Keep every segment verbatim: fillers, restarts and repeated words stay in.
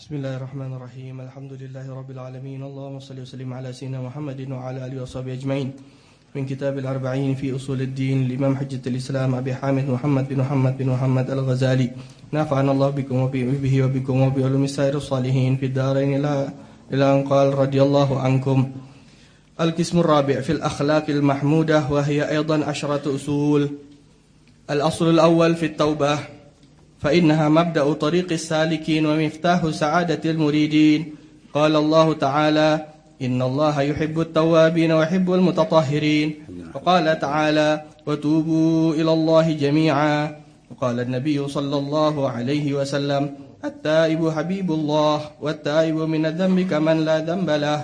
بسم الله الرحمن الرحيم. الحمد لله رب العالمين. اللهم صل وسلم على سيدنا محمد وعلى آله وصحبه أجمعين. من كتاب الأربعين في أصول الدين لإمام حجة الإسلام أبي حامد محمد بن محمد بن محمد الغزالي، نفعنا الله بكم وبه وبكم وبعلوم سائر الصالحين في الدارين إلى إلى أن قال رضي الله عنكم. القسم الرابع في الأخلاق المحمودة، وهي أيضا عشرة أصول. الأصل الأول في التوبة، فإنها مبدأ طريق السالكين ومفتاح سعادة المريدين. قال الله تعالى: إن الله يحب التوابين ويحب المتطهرين. وقال تعالى: وتوبوا إلى الله جميعا. وقال النبي صلى الله عليه وسلم: التائب حبيب الله، والتائب من الذنب كمن لا ذنب له.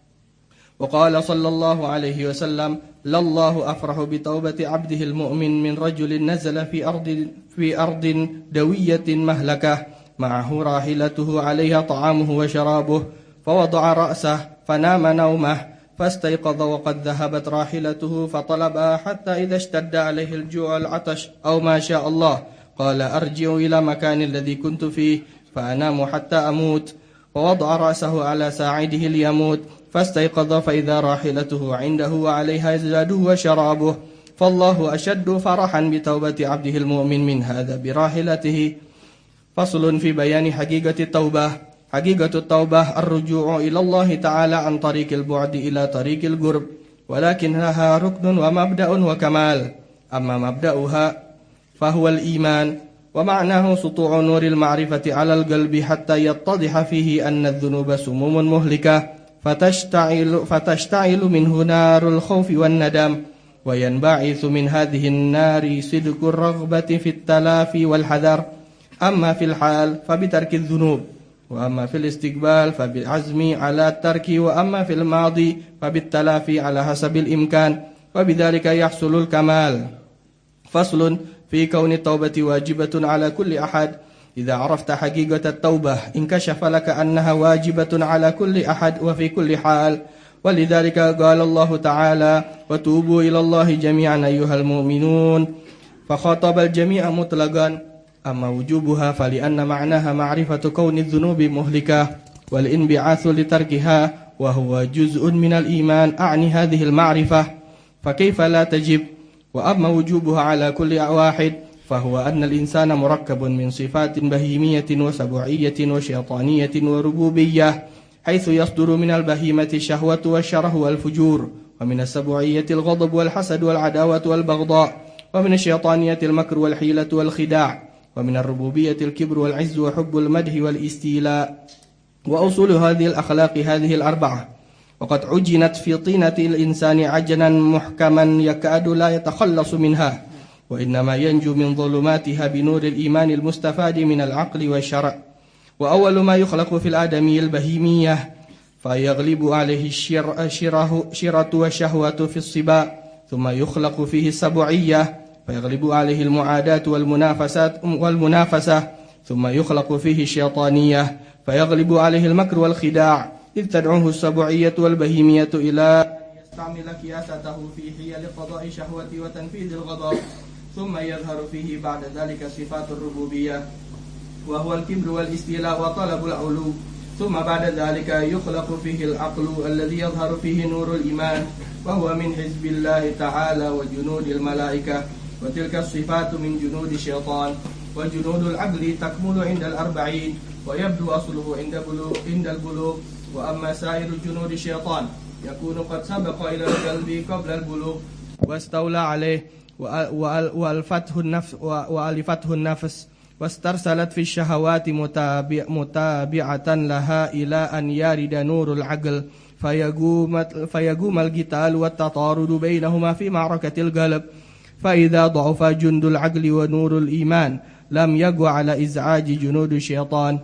وقال صلى الله عليه وسلم: لله أفرح بتوبة عبده المؤمن من رجل نزل في أرض في أرض دوية مهلكة معه راحلته عليها طعامه وشرابه، فوضع رأسه فنام نومه، فاستيقظ وقد ذهبت راحلته فطلبها حتى إذا اشتد عليه الجوع والعطش أو ما شاء الله قال: أرجع إلى مكان الذي كنت فيه فأنام حتى أموت. ووضع رأسه على ساعده ليموت، فاستيقظ فإذا راحلته عنده وعليها زاده وشرابه. فالله أشد فرحا بتوبة عبده المؤمن من هذا براحلته. فصل في بيان حقيقة التوبة. حقيقة التوبة الرجوع إلى الله تعالى عن طريق البعد إلى طريق القرب، ولكنها ركن ومبدأ وكمال. أما مبدأها فهو الإيمان، ومعناه سطوع نور المعرفة على القلب حتى يتضح فيه أن الذنوب سموم مهلكة، فتشتعل, فتشتعل منه نار الخوف والندم، وينبعث من هذه النار صدق الرغبة في التلافي والحذر. أما في الحال فبترك الذنوب، وأما في الاستقبال فبالعزم على الترك، وأما في الماضي فبالتلافي على حسب الإمكان، وبذلك يحصل الكمال. فصل في كون التوبة واجبة على كل أحد. إذا عرفت حقيقة التوبة انكشف لك أنها واجبة على كل أحد وفي كل حال. ولذلك قال الله تعالى: وتوبوا إلى الله جميعا أيها المؤمنون، فخاطب الجميع مطلقا. أما وجوبها فلأن معناها معرفة كون الذنوب مهلكة والانبعاث لتركها، وهو جزء من الإيمان أعني هذه المعرفة، فكيف لا تجب؟ وأما وجوبها على كل واحد فهو أن الإنسان مركب من صفات بهيمية وسبوعية وشيطانية وربوبية، حيث يصدر من البهيمة الشهوة والشره والفجور، ومن السبوعية الغضب والحسد والعداوة والبغضاء، ومن الشيطانية المكر والحيلة والخداع، ومن الربوبية الكبر والعز وحب المدح والاستيلاء. وأصول هذه الأخلاق هذه الأربعة، وقد عجنت في طينة الإنسان عجنا محكما يكاد لا يتخلص منها، وإنما ينجو من ظلماتها بنور الإيمان المستفاد من العقل والشرع. وأول ما يخلق في الآدمي البهيمية، فيغلب عليه الشر شره شرة والشهوة في الصباء، ثم يخلق فيه السبوعية فيغلب عليه المعاداة والمنافسات والمنافسة، ثم يخلق فيه الشيطانية فيغلب عليه المكر والخداع، إذ تدعوه السبوعية والبهيمية إلى يستعمل كياسته في حيل قضاء شهوة وتنفيذ الغضب. ثم يظهر فيه بعد ذلك صفات الربوبية، وهو الكبر والاستيلاء وطلب العلو. ثم بعد ذلك يخلق فيه العقل الذي يظهر فيه نور الإيمان، وهو من حزب الله تعالى وجنود الملائكة. وتلك الصفات من جنود الشيطان. وجنود العقل تكمل عند الأربعين، ويبدو أصله عند بلوغ عند البلوغ. وأما سائر جنود الشيطان يكون قد سبق إلى القلب قبل البلوغ واستولى عليه، وألفته النفس وألفته النفس واسترسلت في الشهوات متابع متابعة لها إلى أن يرد نور العقل، فيقوم فيقوم القتال والتطارد بينهما في معركة القلب. فإذا ضعف جند العقل ونور الإيمان لم يقع على إزعاج جنود الشيطان،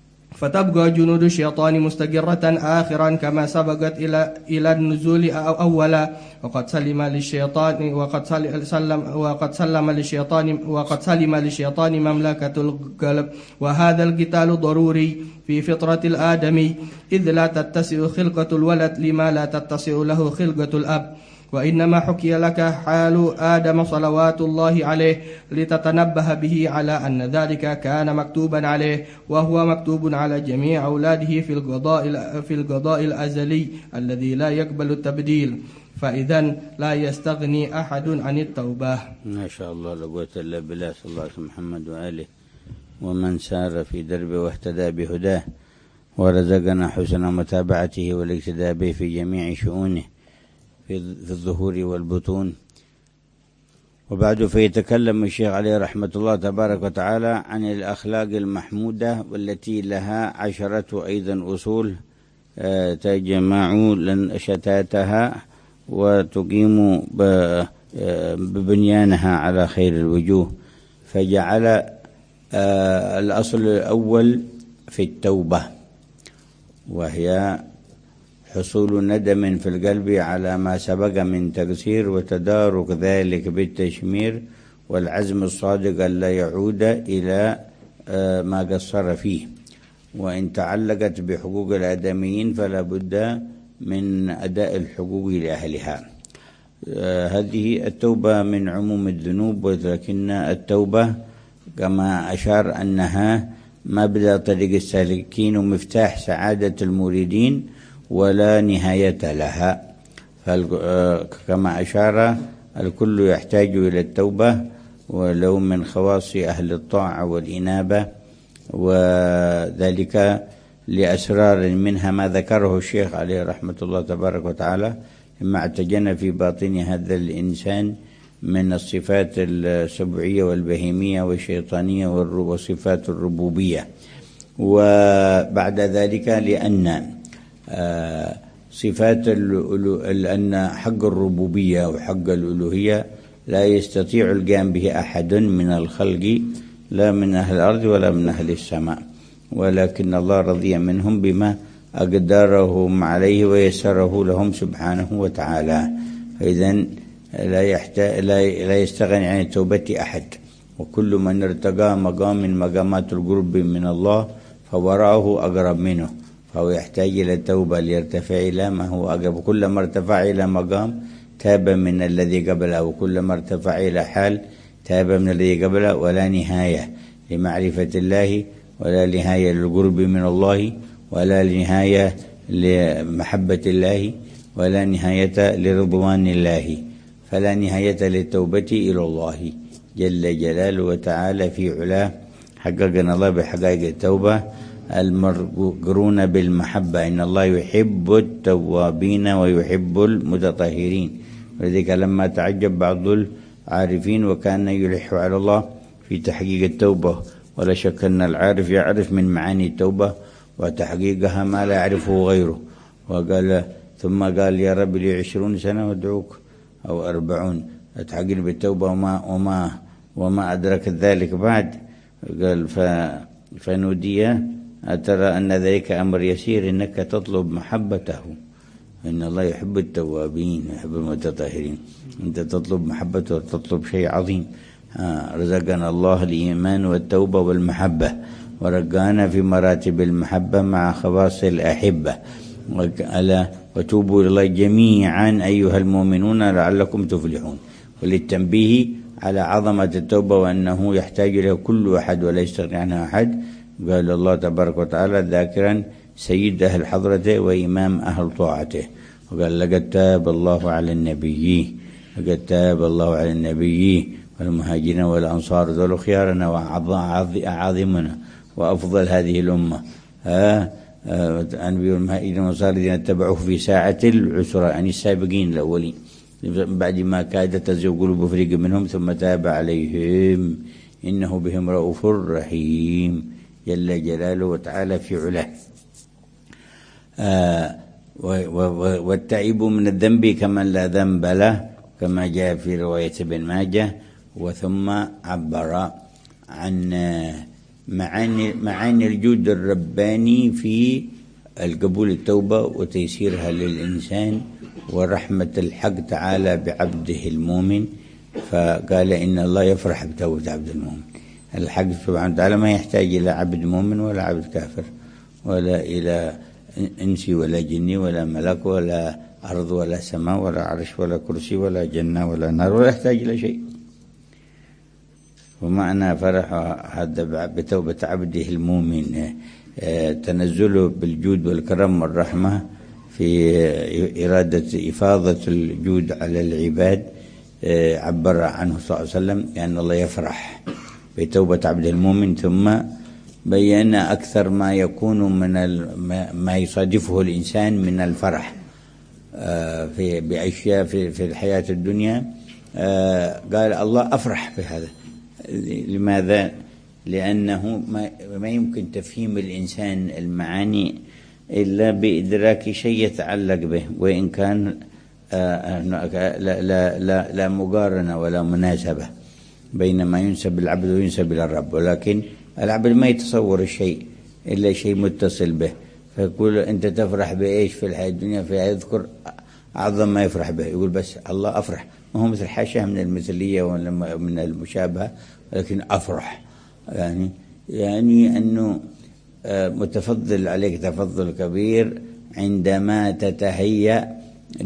فتبقى جنود الشيطان مستقرة آخرا كما سبقت إلى إلى النزول أولا. وقد سلم للشيطان وقد سلم وقد سلم للشيطان وقد سلم للشيطان مملكة القلب. وهذا القتال ضروري في فطرة الآدمي، إذ لا تتسع خلقة الولد لما لا تتسع له خلقة الأب. وإنما حكي لك حال آدم صلوات الله عليه لتتنبه به على أن ذلك كان مكتوبا عليه، وهو مكتوب على جميع أولاده في القضاء في القضاء الأزلي الذي لا يقبل التبديل، فإذا لا يستغني أحد عن التوبة. ما شاء الله، لا قوة إلا بالله. صلى الله عليه وسلم محمد وآله ومن سار في دربه واهتدى بهداه، ورزقنا حسن متابعته والاقتداء به في جميع شؤونه في الظهور والبطون. وبعد فيتكلم الشيخ عليه رحمة الله تبارك وتعالى عن الأخلاق المحمودة، والتي لها عشرة أيضا أصول تجمع شتاتها وتقيم ببنيانها على خير الوجوه. فجعل الأصل الأول في التوبة، وهي حصول ندم في القلب على ما سبق من تقصير، وتدارك ذلك بالتشمير، والعزم الصادق ألا يعود إلى ما قصر فيه. وإن تعلقت بحقوق الآدميين فلا بد من أداء الحقوق لأهلها. هذه التوبة من عموم الذنوب، ولكن التوبة كما أشار أنها مبدأ طريق السالكين ومفتاح سعادة المريدين ولا نهاية لها. كما أشار الكل يحتاج إلى التوبة، ولو من خواص أهل الطاعة والإنابة، وذلك لأسرار منها ما ذكره الشيخ عليه رحمة الله تبارك وتعالى مما اعتجن في باطن هذا الإنسان من الصفات السبعية والبهيمية والشيطانية وصفات الربوبية. وبعد ذلك لأن صفات لأن حق الربوبية وحق الألوهية لا يستطيع القيام به أحد من الخلق، لا من أهل الأرض ولا من أهل السماء، ولكن الله رضي منهم بما أقدرهم عليه ويسره لهم سبحانه وتعالى. فإذن لا, يحتاج لا يستغني عن التوبة أحد، وكل من ارتقى مقام من مقامات القرب من الله فوراءه أقرب منه، فهو يحتاج إلى التوبة ليرتفع إلى ما هو أقرب. كلما ارتفع إلى مقام تاب من الذي قبله، وكلما ارتفع إلى حال تاب من الذي قبله. ولا نهاية لمعرفة الله، ولا نهاية للقرب من الله، ولا نهاية لمحبة الله، ولا نهاية لرضوان الله، فلا نهاية للتوبة إلى الله جل جلاله وتعالى في علاه. حققنا الله بحقائق التوبة المقرونة بالمحبة، إن الله يحب التوابين ويحب المتطهرين. ولذلك لما تعجب بعض العارفين وكان يلح على الله في تحقيق التوبة، ولا شك أن العارف يعرف من معاني التوبة وتحقيقها ما لا يعرفه غيره. وقال ثم قال يا رب لي عشرون سنة وادعوك، أو أربعون، أتحقق بالتوبة وما, وما, وما أدرك ذلك بعد. قال فنودي أترى أن ذلك أمر يسير، إنك تطلب محبته، إن الله يحب التوابين ويحب المتطهرين. أنت تطلب محبته وتطلب شيء عظيم. رزقنا الله الإيمان والتوبة والمحبة، ورقانا في مراتب المحبة مع خواص الأحبة. ألا وتوبوا إلى الله جميعا أيها المؤمنون لعلكم تفلحون. وللتنبيه على عظمة التوبة وأنه يحتاج إلى كل أحد ولا يستغني عنها أحد، قال الله تبارك وتعالى ذاكرا سيد أهل حضرته وإمام أهل طاعته، وقال لقد تاب الله على النبي، لقد تاب الله على النبي والمهاجرين والأنصار ذو خيارنا وأعظمنا وأفضل هذه الأمة. ها النبي والمهاجرين والأنصار الذين اتبعوه في ساعة العسرة، يعني السابقين الأولين، بعد ما كادت تزيغ قلوب فريق منهم ثم تاب عليهم إنه بهم رؤوف رحيم جل جلاله وتعالى في علاه. آه والتائب من الذنب كمن لا ذنب له، كما جاء في رواية ابن ماجه. وثم عبر عن معاني معاني الجود الرباني في القبول التوبة وتيسيرها للإنسان، ورحمة الحق تعالى بعبده المؤمن. فقال إن الله يفرح بتوبة عبد المؤمن. الحق سبحانه وتعالى ما يحتاج إلى عبد مؤمن ولا عبد كافر، ولا إلى إنسي ولا جني ولا ملك ولا أرض ولا سماء ولا عرش ولا كرسي ولا جنة ولا نار ولا يحتاج إلى شيء. ومعنى فرح هذا بتوبة عبده المؤمن تنزله بالجود والكرم والرحمة في إرادة إفاضة الجود على العباد. عبر عنه صلى الله عليه وسلم لأن الله يفرح بتوبة عبده المؤمن، ثم بين أكثر ما يكون من ما يصادفه الإنسان من الفرح في بأشياء في في الحياة الدنيا. قال الله أفرح بهذا. لماذا؟ لأنه ما يمكن تفهيم الإنسان المعاني إلا بإدراك شيء يتعلق به، وإن كان لا, لا, لا, لا مقارنة ولا مناسبة بين ما ينسب العبد وينسب إلى الرب، ولكن العبد ما يتصور الشيء إلا شيء متصل به، فيقول أنت تفرح بإيش في الحياة الدنيا، فيذكر أعظم ما يفرح به، يقول بس الله أفرح، ما هو مثل حاشاه من المثلية ومن المشابهة، ولكن أفرح يعني يعني أنه متفضل عليك تفضل كبير عندما تتهيأ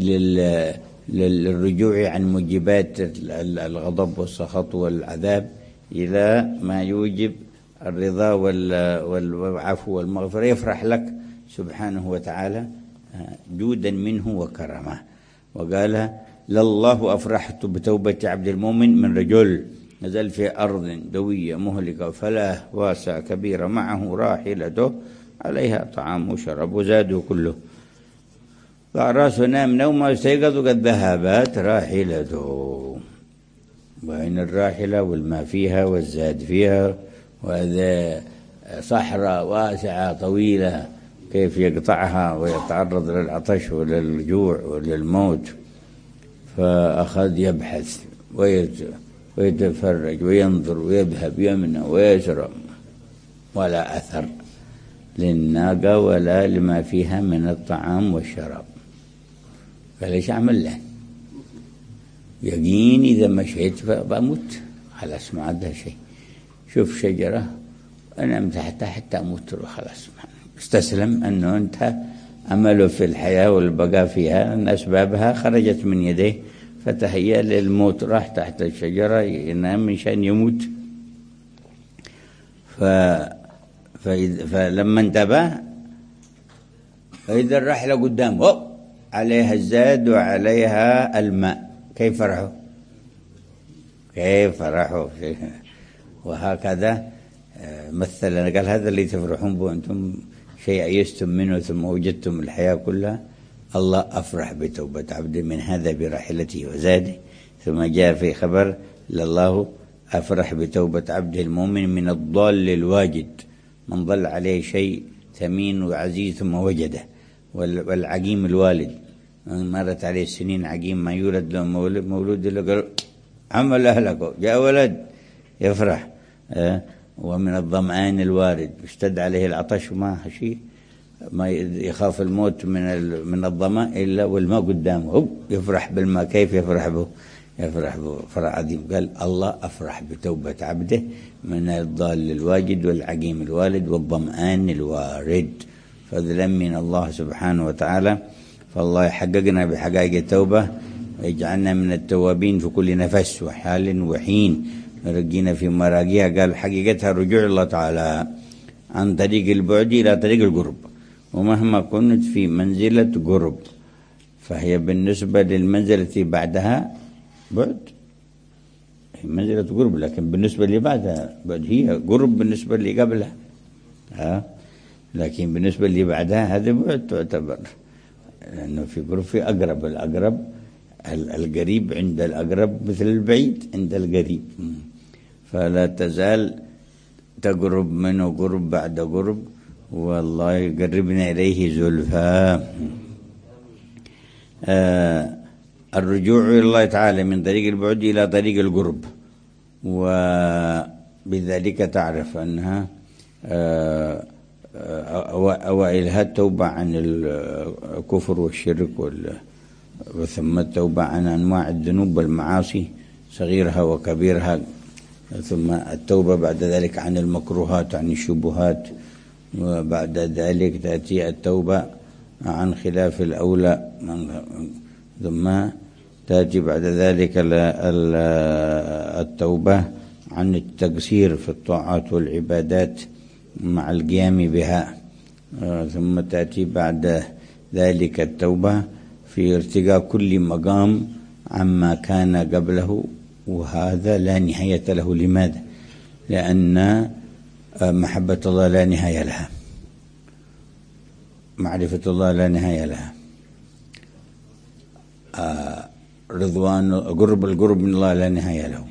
للرجوع عن موجبات الغضب والسخط والعذاب إلى ما يوجب الرضا والعفو والمغفرة، يفرح لك سبحانه وتعالى جودا منه وكرمه. وقال لله أفرحت بتوبة عبد المؤمن من رجل نزل في أرض دوية مهلكة فلا واسع كبيرة معه راحلته عليها طعام وشرب وزاده كله، ضع راسه نام نومه استيقظ وقد ذهبت راحلته. وإن الراحلة والماء فيها والزاد فيها، وهذا صحراء واسعة طويلة كيف يقطعها ويتعرض للعطش وللجوع وللموت. فأخذ يبحث ويتفرج وينظر ويذهب يمنى ويسرى، ولا أثر للناقة ولا لما فيها من الطعام والشراب. قال ايش أعمل له؟ يقين إذا مشيت بموت، خلاص ما عندها شيء. شوف شجرة أنام تحتها حتى أموت خلاص، استسلم أنه انتهى أمله في الحياة والبقاء فيها، أن أسبابها خرجت من يديه، فتهيأ للموت، راح تحت الشجرة ينام من شأن يموت. ف... فلما انتبه فإذا الرحلة قدامه عليها الزاد وعليها الماء، كيف فرحوا كيف فرحوا وهكذا مثلا قال هذا اللي تفرحون به أنتم شيء أيستم منه ثم وجدتم الحياة كلها. الله أفرح بتوبة عبده من هذا براحلته وزاده. ثم جاء في خبر لله أفرح بتوبة عبده المؤمن من الضال الواجد، من ضل عليه شيء ثمين وعزيز ثم وجده، والعقيم الوالد مرت عليه السنين عقيم ما يولد له مولود, مولود له قال عمل أهلكه جاء ولد يفرح. أه ومن الظمآن الوارد اشتد عليه العطش وما شيء، ما يخاف الموت من من الظمأ إلا والماء قدامه يفرح بالماء. كيف يفرح به؟ يفرح به فرح عظيم. قال الله أفرح بتوبة عبده من الضال الواجد والعقيم الوالد والظمآن الوارد، فضلا من الله سبحانه وتعالى. فالله يحققنا بحقائق التوبة ويجعلنا من التوابين في كل نفس وحال وحين، رجينا في مراجيها. قال حقيقتها رجوع الله تعالى عن طريق البعد إلى طريق القرب، ومهما كنت في منزلة قرب فهي بالنسبة للمنزلة بعدها بعد، هي منزلة قرب، لكن بالنسبة اللي بعدها بعد هي قرب بالنسبة اللي قبلها، ها لكن بالنسبة اللي بعدها هذا بعد تعتبر، لأنه في قرب في أقرب، الأقرب القريب عند الأقرب مثل البعيد عند القريب، فلا تزال تقرب منه قرب بعد قرب، والله يقربنا إليه زلفى. آه الرجوع إلى الله تعالى من طريق البعد إلى طريق القرب، وبذلك تعرف أنها آه أوائلها التوبة عن الكفر والشرك وثم التوبة عن أنواع الذنوب والمعاصي صغيرها وكبيرها، ثم التوبة بعد ذلك عن المكروهات عن الشبهات، وبعد ذلك تأتي التوبة عن خلاف الأولى، ثم تأتي بعد ذلك التوبة عن التقصير في الطاعات والعبادات مع القيام بها، ثم تأتي بعد ذلك التوبة في ارتقاء كل مقام عما كان قبله، وهذا لا نهاية له. لماذا؟ لأن محبة الله لا نهاية لها، معرفة الله لا نهاية لها، رضوان قرب القرب من الله لا نهاية له،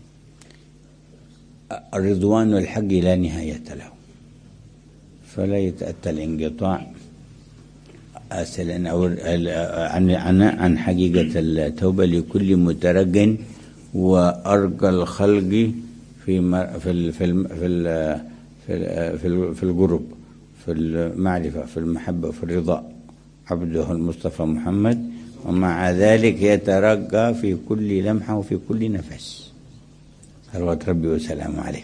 الرضوان والحق لا نهاية له، فلا يتأتى الانقطاع أصلا عن عن عن حقيقة التوبة لكل مترق وأرقى الخلق في في في في في القرب، في المعرفة، في المحبة، في الرضا، عبده المصطفى محمد، ومع ذلك يترقى في كل لمحة وفي كل نفس، صلوات ربي وسلامه عليه.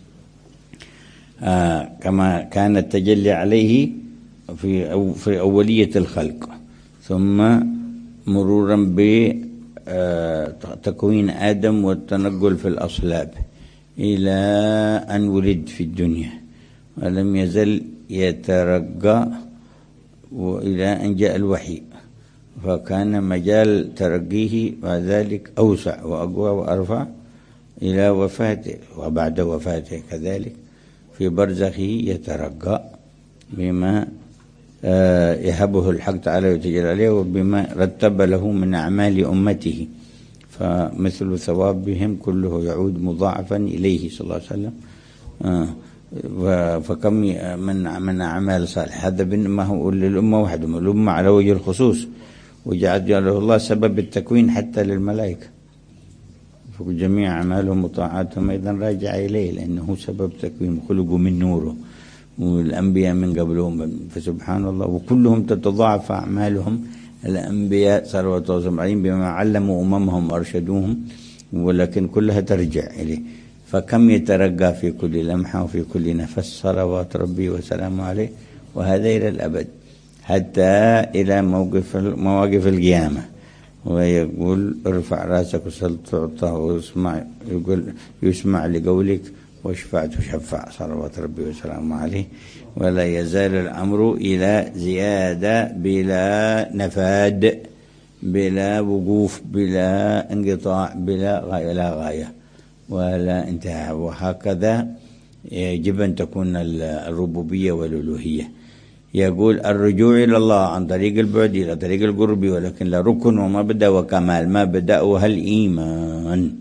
آه كما كان التجلي عليه في أو في أولية الخلق، ثم مرورا بتكوين آدم والتنقل في الأصلاب إلى أن ولد في الدنيا، ولم يزل يترقى وإلى أن جاء الوحي، فكان مجال ترقيه بعد ذلك أوسع وأقوى وأرفع إلى وفاته، وبعد وفاته كذلك في برزخه يترقى بما يهبه الحق تعالى وتجلى عليه، وبما رتب له من أعمال أمته، فمثل ثوابهم كله يعود مضاعفا إليه صلى الله عليه وسلم. فكم من من أعمال صالحة، هذا بينما هو للأمة وحدهم، الأمة على وجه الخصوص، وجعل له الله سبب التكوين حتى للملائكة، فجميع أعمالهم وطاعاتهم أيضا راجع إليه، لأنه سبب تكوين، خلقوا من نوره، والأنبياء من قبلهم، فسبحان الله، وكلهم تتضاعف أعمالهم. الأنبياء صلوات الله عليهم بما علموا أممهم وأرشدوهم، ولكن كلها ترجع إليه، فكم يترقى في كل لمحة وفي كل نفس، صلوات ربي وسلامه عليه، وهذا إلى الأبد حتى إلى موقف مواقف القيامة، ويقول ارفع راسك وسل تعطى، ويسمع يقول يسمع لقولك، واشفع تشفع، صلوات ربي وسلامه عليه. ولا يزال الأمر إلى زيادة بلا نفاد، بلا وقوف، بلا انقطاع، بلا غاية، لا غاية ولا انتهاء. وهكذا يجب أن تكون الربوبية والألوهية. يقول الرجوع إلى الله عن طريق البعد إلى طريق القرب، ولكن لا ركن ومبدأ وكمال، ما بدأها الإيمان.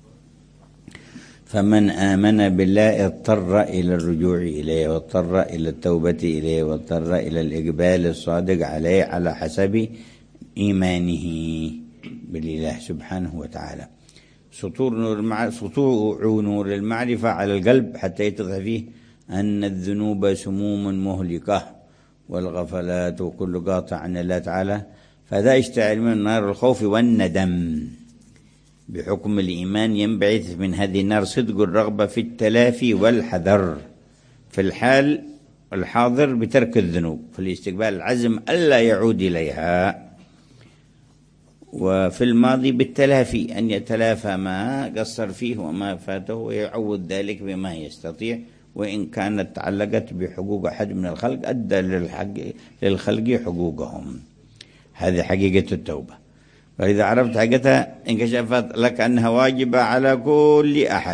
فمن آمن بالله اضطر إلى الرجوع إليه، واضطر إلى التوبة إليه، واضطر إلى الإقبال الصادق عليه على حسب إيمانه بالله سبحانه وتعالى. سطور نور المع... سطوع نور المعرفة على القلب حتى يتضح فيه أن الذنوب سموم مهلكة، والغفلات وكل قاطع عن الله تعالى، فذا يشتعل من نار الخوف والندم. بحكم الإيمان ينبعث من هذه النار صدق الرغبة في التلافي والحذر، في الحال الحاضر بترك الذنوب، في الاستقبال العزم ألا يعود إليها، وفي الماضي بالتلافي أن يتلافى ما قصر فيه وما فاته، ويعوض ذلك بما يستطيع، وإن كانت تعلقت بحقوق أحد من الخلق أدى للخلق حقوقهم. هذه حقيقة التوبة. فإذا عرفت حقيقتها انكشفت لك أنها واجبة على كل أحد،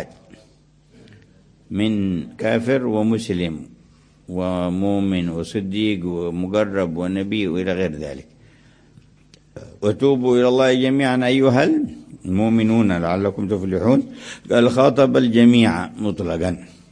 من كافر ومسلم ومؤمن وصديق ومقرب ونبي وإلى غير ذلك. وتوبوا إلى الله جميعا أيها المؤمنون لعلكم تفلحون. قال خاطب الجميع مطلقا.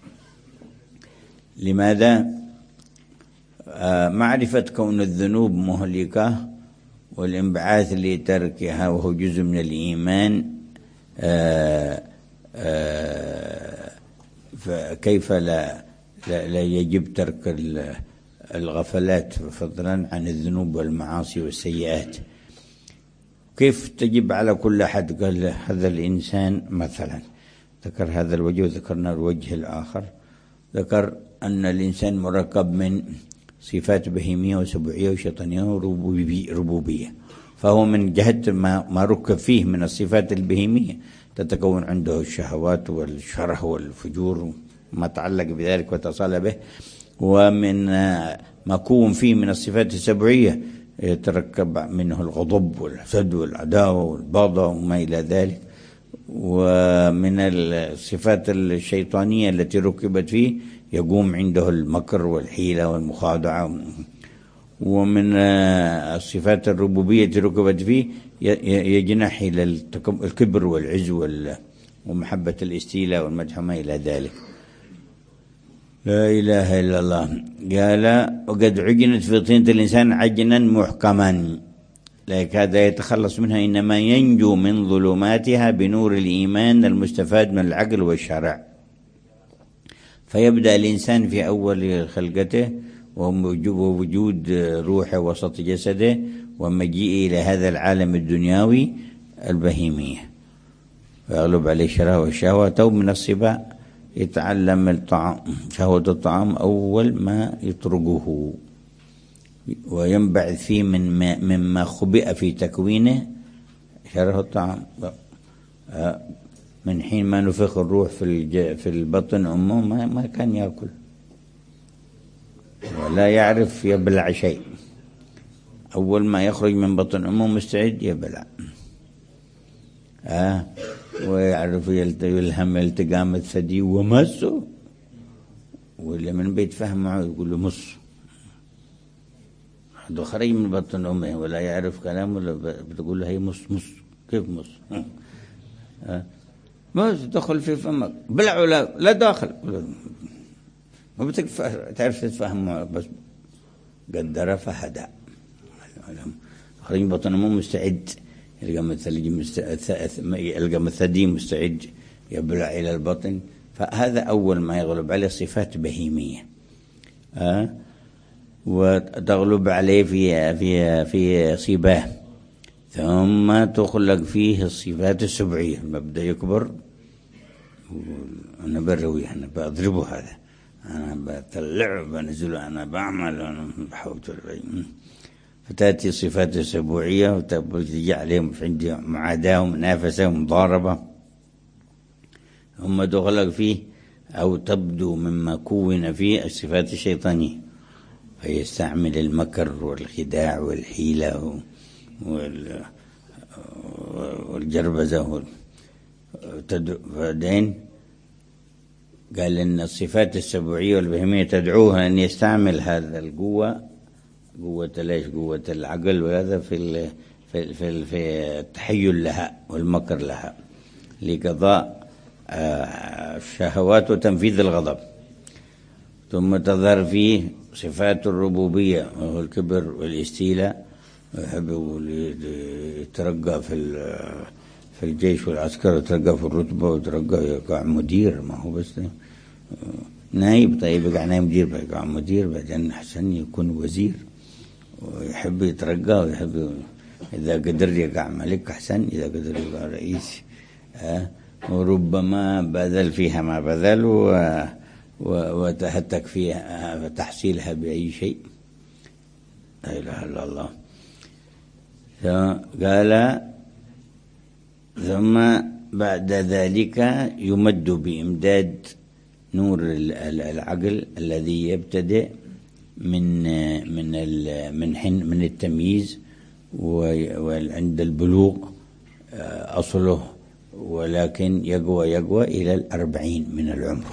لماذا؟ آه معرفة كون الذنوب مهلكة والانبعاث لتركها وهو جزء من الإيمان، آه آه فكيف لا, لا, لا يجب ترك الغفلات فضلا عن الذنوب والمعاصي والسيئات؟ كيف تجب على كل أحد؟ قال هذا الإنسان مثلا ذكر هذا الوجه، وذكرنا الوجه الآخر، ذكر أن الإنسان مركب من صفات بهيمية وسبوعية وشيطانية وربوبية. فهو من جهة ما, ما ركب فيه من الصفات البهيمية تتكون عنده الشهوات والشره والفجور وما تعلق بذلك واتصل به، ومن ما كون فيه من الصفات السبوعية يتركب منه الغضب والحسد والعداوة والبغضاء وما إلى ذلك. ومن الصفات الشيطانية التي ركبت فيه يقوم عنده المكر والحيلة والمخادعة. ومن الصفات الربوبية التي ركبت فيه يجنح إلى الكبر والعز ومحبة الاستيلاء والمدح وما إلى ذلك. لا إله إلا الله. قال وقد عجنت في طينة الإنسان عجنا محكما لا يكاد يتخلص منها، إنما ينجو من ظلماتها بنور الإيمان المستفاد من العقل والشرع. فيبدأ الإنسان في أول خلقته ووجود روحه وسط جسده ومجيئه إلى هذا العالم الدنيوي البهيمية، ويغلب عليه الشهوة والشهوة. تو من الصبا يتعلم الطعام، شهوة الطعام أول ما يطرقه وينبعث فيه من ما مما خبئ في تكوينه شهوة الطعام. من حين ما نفخ الروح في في البطن أمه ما, ما كان يأكل ولا يعرف يبلع شيء. أول ما يخرج من بطن أمه مستعد يبلع، آه ويعرف يلهم التقام الثدي ومسه، واللي من بيت فهمه يقول له مص. حد خرج من بطن أمه ولا يعرف كلام ولا بتقول له هي مص مص. كيف مص؟ آه مص دخل في فمك بلع ولا لا داخل، ما بتعرف تتفهم معه، بس قدر فهدى. خرج من بطن أمه مستعد يلقى مثل يلقى مثدي مستعد يبلع إلى البطن. فهذا أول ما يغلب عليه صفات بهيمية، أه؟ وتغلب عليه في في في صباه، ثم تخلق فيه الصفات السبعية. المبدأ يكبر، أنا بروي أنا بضربه، هذا أنا بطلعه بنزله، أنا بعمل أنا بحاول. فتأتي الصفات السبوعية وتجي عليهم عندي معاداة ومنافسة ومضاربة، ثم تخلق فيه أو تبدو مما كون فيه الصفات الشيطانية، فيستعمل المكر والخداع والحيلة والجربزة. بعدين قال إن الصفات السبوعية والبهيمية تدعوها أن يستعمل هذا القوة، قوة ليش؟ قوة العقل، وهذا في في في, في التحيل لها والمكر لها لقضاء الشهوات وتنفيذ الغضب. ثم تظهر فيه صفات الربوبية وهو الكبر والاستيلاء، ويحب يترقى في في الجيش والعسكر، يترقى في الرتبة ويترقى يقع مدير. ما هو بس نايب، طيب يقع نايب مدير، يقع مدير، بعدين أحسن يكون وزير، ويحب يترقى ويحب إذا قدر يقع ملك أحسن، إذا قدر يقع رئيس. أه؟ وربما بذل فيها ما بذل وتهتك فيها تحصيلها بأي شيء. لا إله إلا الله. قال ثم بعد ذلك يمد بإمداد نور العقل الذي يبتدئ من من من حين من التمييز وعند البلوغ أصله، ولكن يقوى يقوى إلى الأربعين من العمر.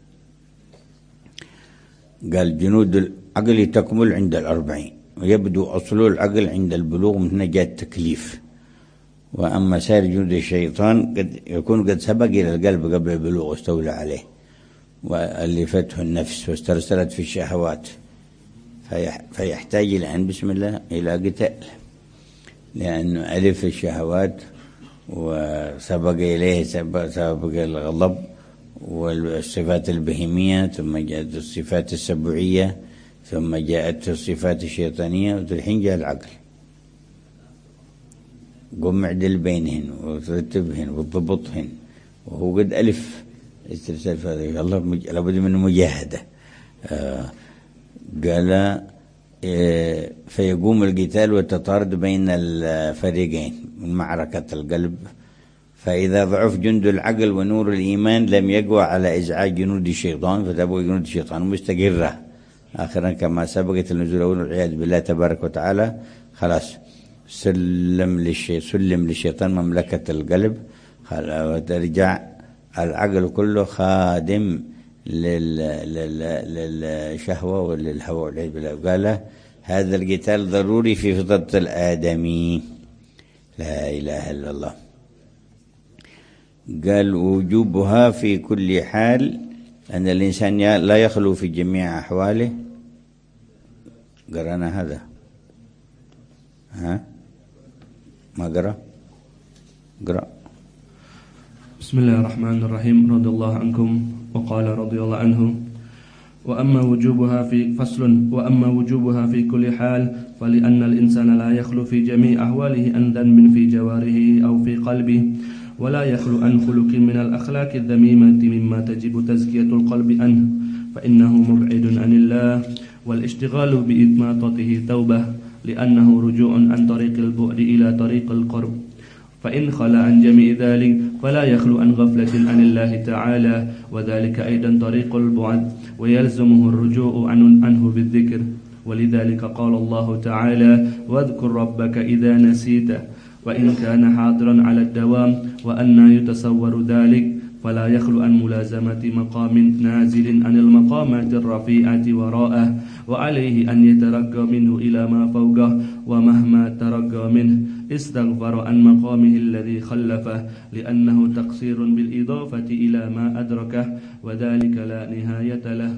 قال جنود العقل تكمل عند الأربعين، ويبدو أصل العقل عند البلوغ من نجاة التكليف. وأما سائر جنود الشيطان قد يكون قد سبق إلى القلب قبل البلوغ واستولى عليه، وألفته النفس واسترسلت في الشهوات، فيحتاج الآن بسم الله إلى قتال، لأنه ألف الشهوات وسبق إليه سبق الغضب والصفات البهيمية، ثم جاءت الصفات السبوعية، ثم جاءت الصفات الشيطانية، والحين جاء العقل. قم اعدل بينهن وترتبهن وتضبطهن، وهو قد ألف استرسال. فهذا الله لابد من مجاهدة. آه قال فيقوم القتال والتطارد بين الفريقين من معركة القلب. فإذا ضعف جند العقل ونور الإيمان لم يقوى على إزعاج جنود الشيطان، فتبقى جنود الشيطان مستقرة آخرا كما سبقت النزول والعياذ بالله تبارك وتعالى. خلاص سلم للشيطان سلم للشيطان مملكة القلب، وترجع العقل كله خادم للشهوة وللهوى والعياذ بالله. قال هذا القتال ضروري في فطرة الآدمي. لا إله إلا الله. قال وجوبها في كل حال، أن الإنسان لا يخلو في جميع أحواله. قرأنا هذا؟ ها ما قرأ؟ قرأ. بسم الله الرحمن الرحيم. رضي الله عنكم. وقال رضي الله عنه: وأما وجوبها في فصل وأما وجوبها في كل حال فلأن الإنسان لا يخلو في جميع أحواله عن ذنب في جوارحه أو في قلبه، ولا يخلو عن خلق من الأخلاق الذميمة مما تجب تزكية القلب عنه، فإنه مبعد عن الله، والاشتغال بإتماطته توبة، لأنه رجوع عن طريق البعد إلى طريق القرب. فإن خلا عن جميع ذلك فلا يخلو عن غفلة عن الله تعالى، وذلك أيضا طريق البعد، ويلزمه الرجوع عنه بالذكر. ولذلك قال الله تعالى: واذكر ربك إذا نسيت، وإن كان حاضرا على الدوام. وأن يتصور ذلك فلا يخلو عن ملازمة مقام نازل عن المقامات الرفيعة وراءه، وعليه أن يترقى منه إلى ما فوقه، ومهما ترقى منه استغفر عن مقامه الذي خلفه، لأنه تقصير بالإضافة إلى ما أدركه، وذلك لا نهاية له.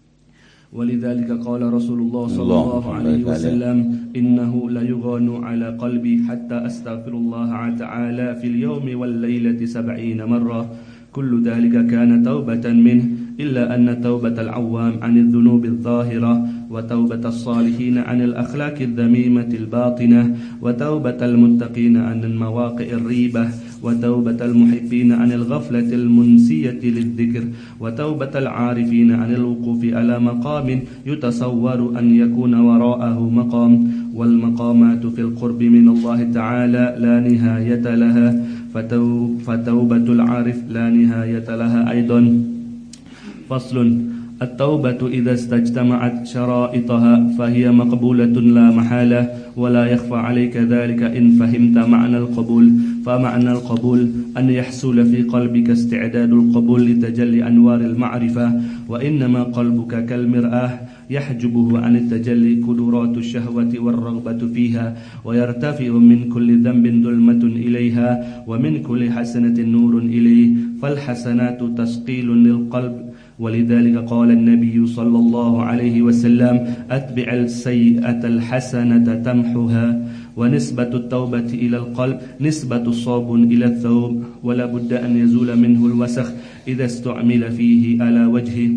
ولذلك قال رسول الله صلى الله عليه وسلم: إنه ليغان على قلبي حتى أستغفر الله تعالى في اليوم والليلة سبعين مرة، كل ذلك كان توبة منه، إلا أن توبة العوام عن الذنوب الظاهرة، وتوبة الصالحين عن الأخلاق الذميمة الباطنة، وتوبة المتقين عن المواقع الريبة، وتوبة المحبين عن الغفلة المنسية للذكر، وتوبة العارفين عن الوقوف على مقام يتصور أن يكون وراءه مقام. والمقامات في القرب من الله تعالى لا نهاية لها، فتوبة العارف لا نهاية لها أيضا. فصل: التوبة إذا استجتمعت شرائطها فهي مقبولة لا محالة، ولا يخفى عليك ذلك إن فهمت معنى القبول. فمعنى القبول أن يحصل في قلبك استعداد القبول لتجلي أنوار المعرفة، وإنما قلبك كالمرآة يحجبه عن التجلي قدرات الشهوة والرغبة فيها، ويرتفع من كل ذنب ظلمة إليها، ومن كل حسنة نور إليه، فالحسنات تثقيل للقلب. ولذلك قال النبي صلى الله عليه وسلم: أتبع السيئة الحسنة تمحها. ونسبة التوبة إلى القلب نسبة الصابون إلى الثوب، ولا بد أن يزول منه الوسخ إذا استعمل فيه على وجهه.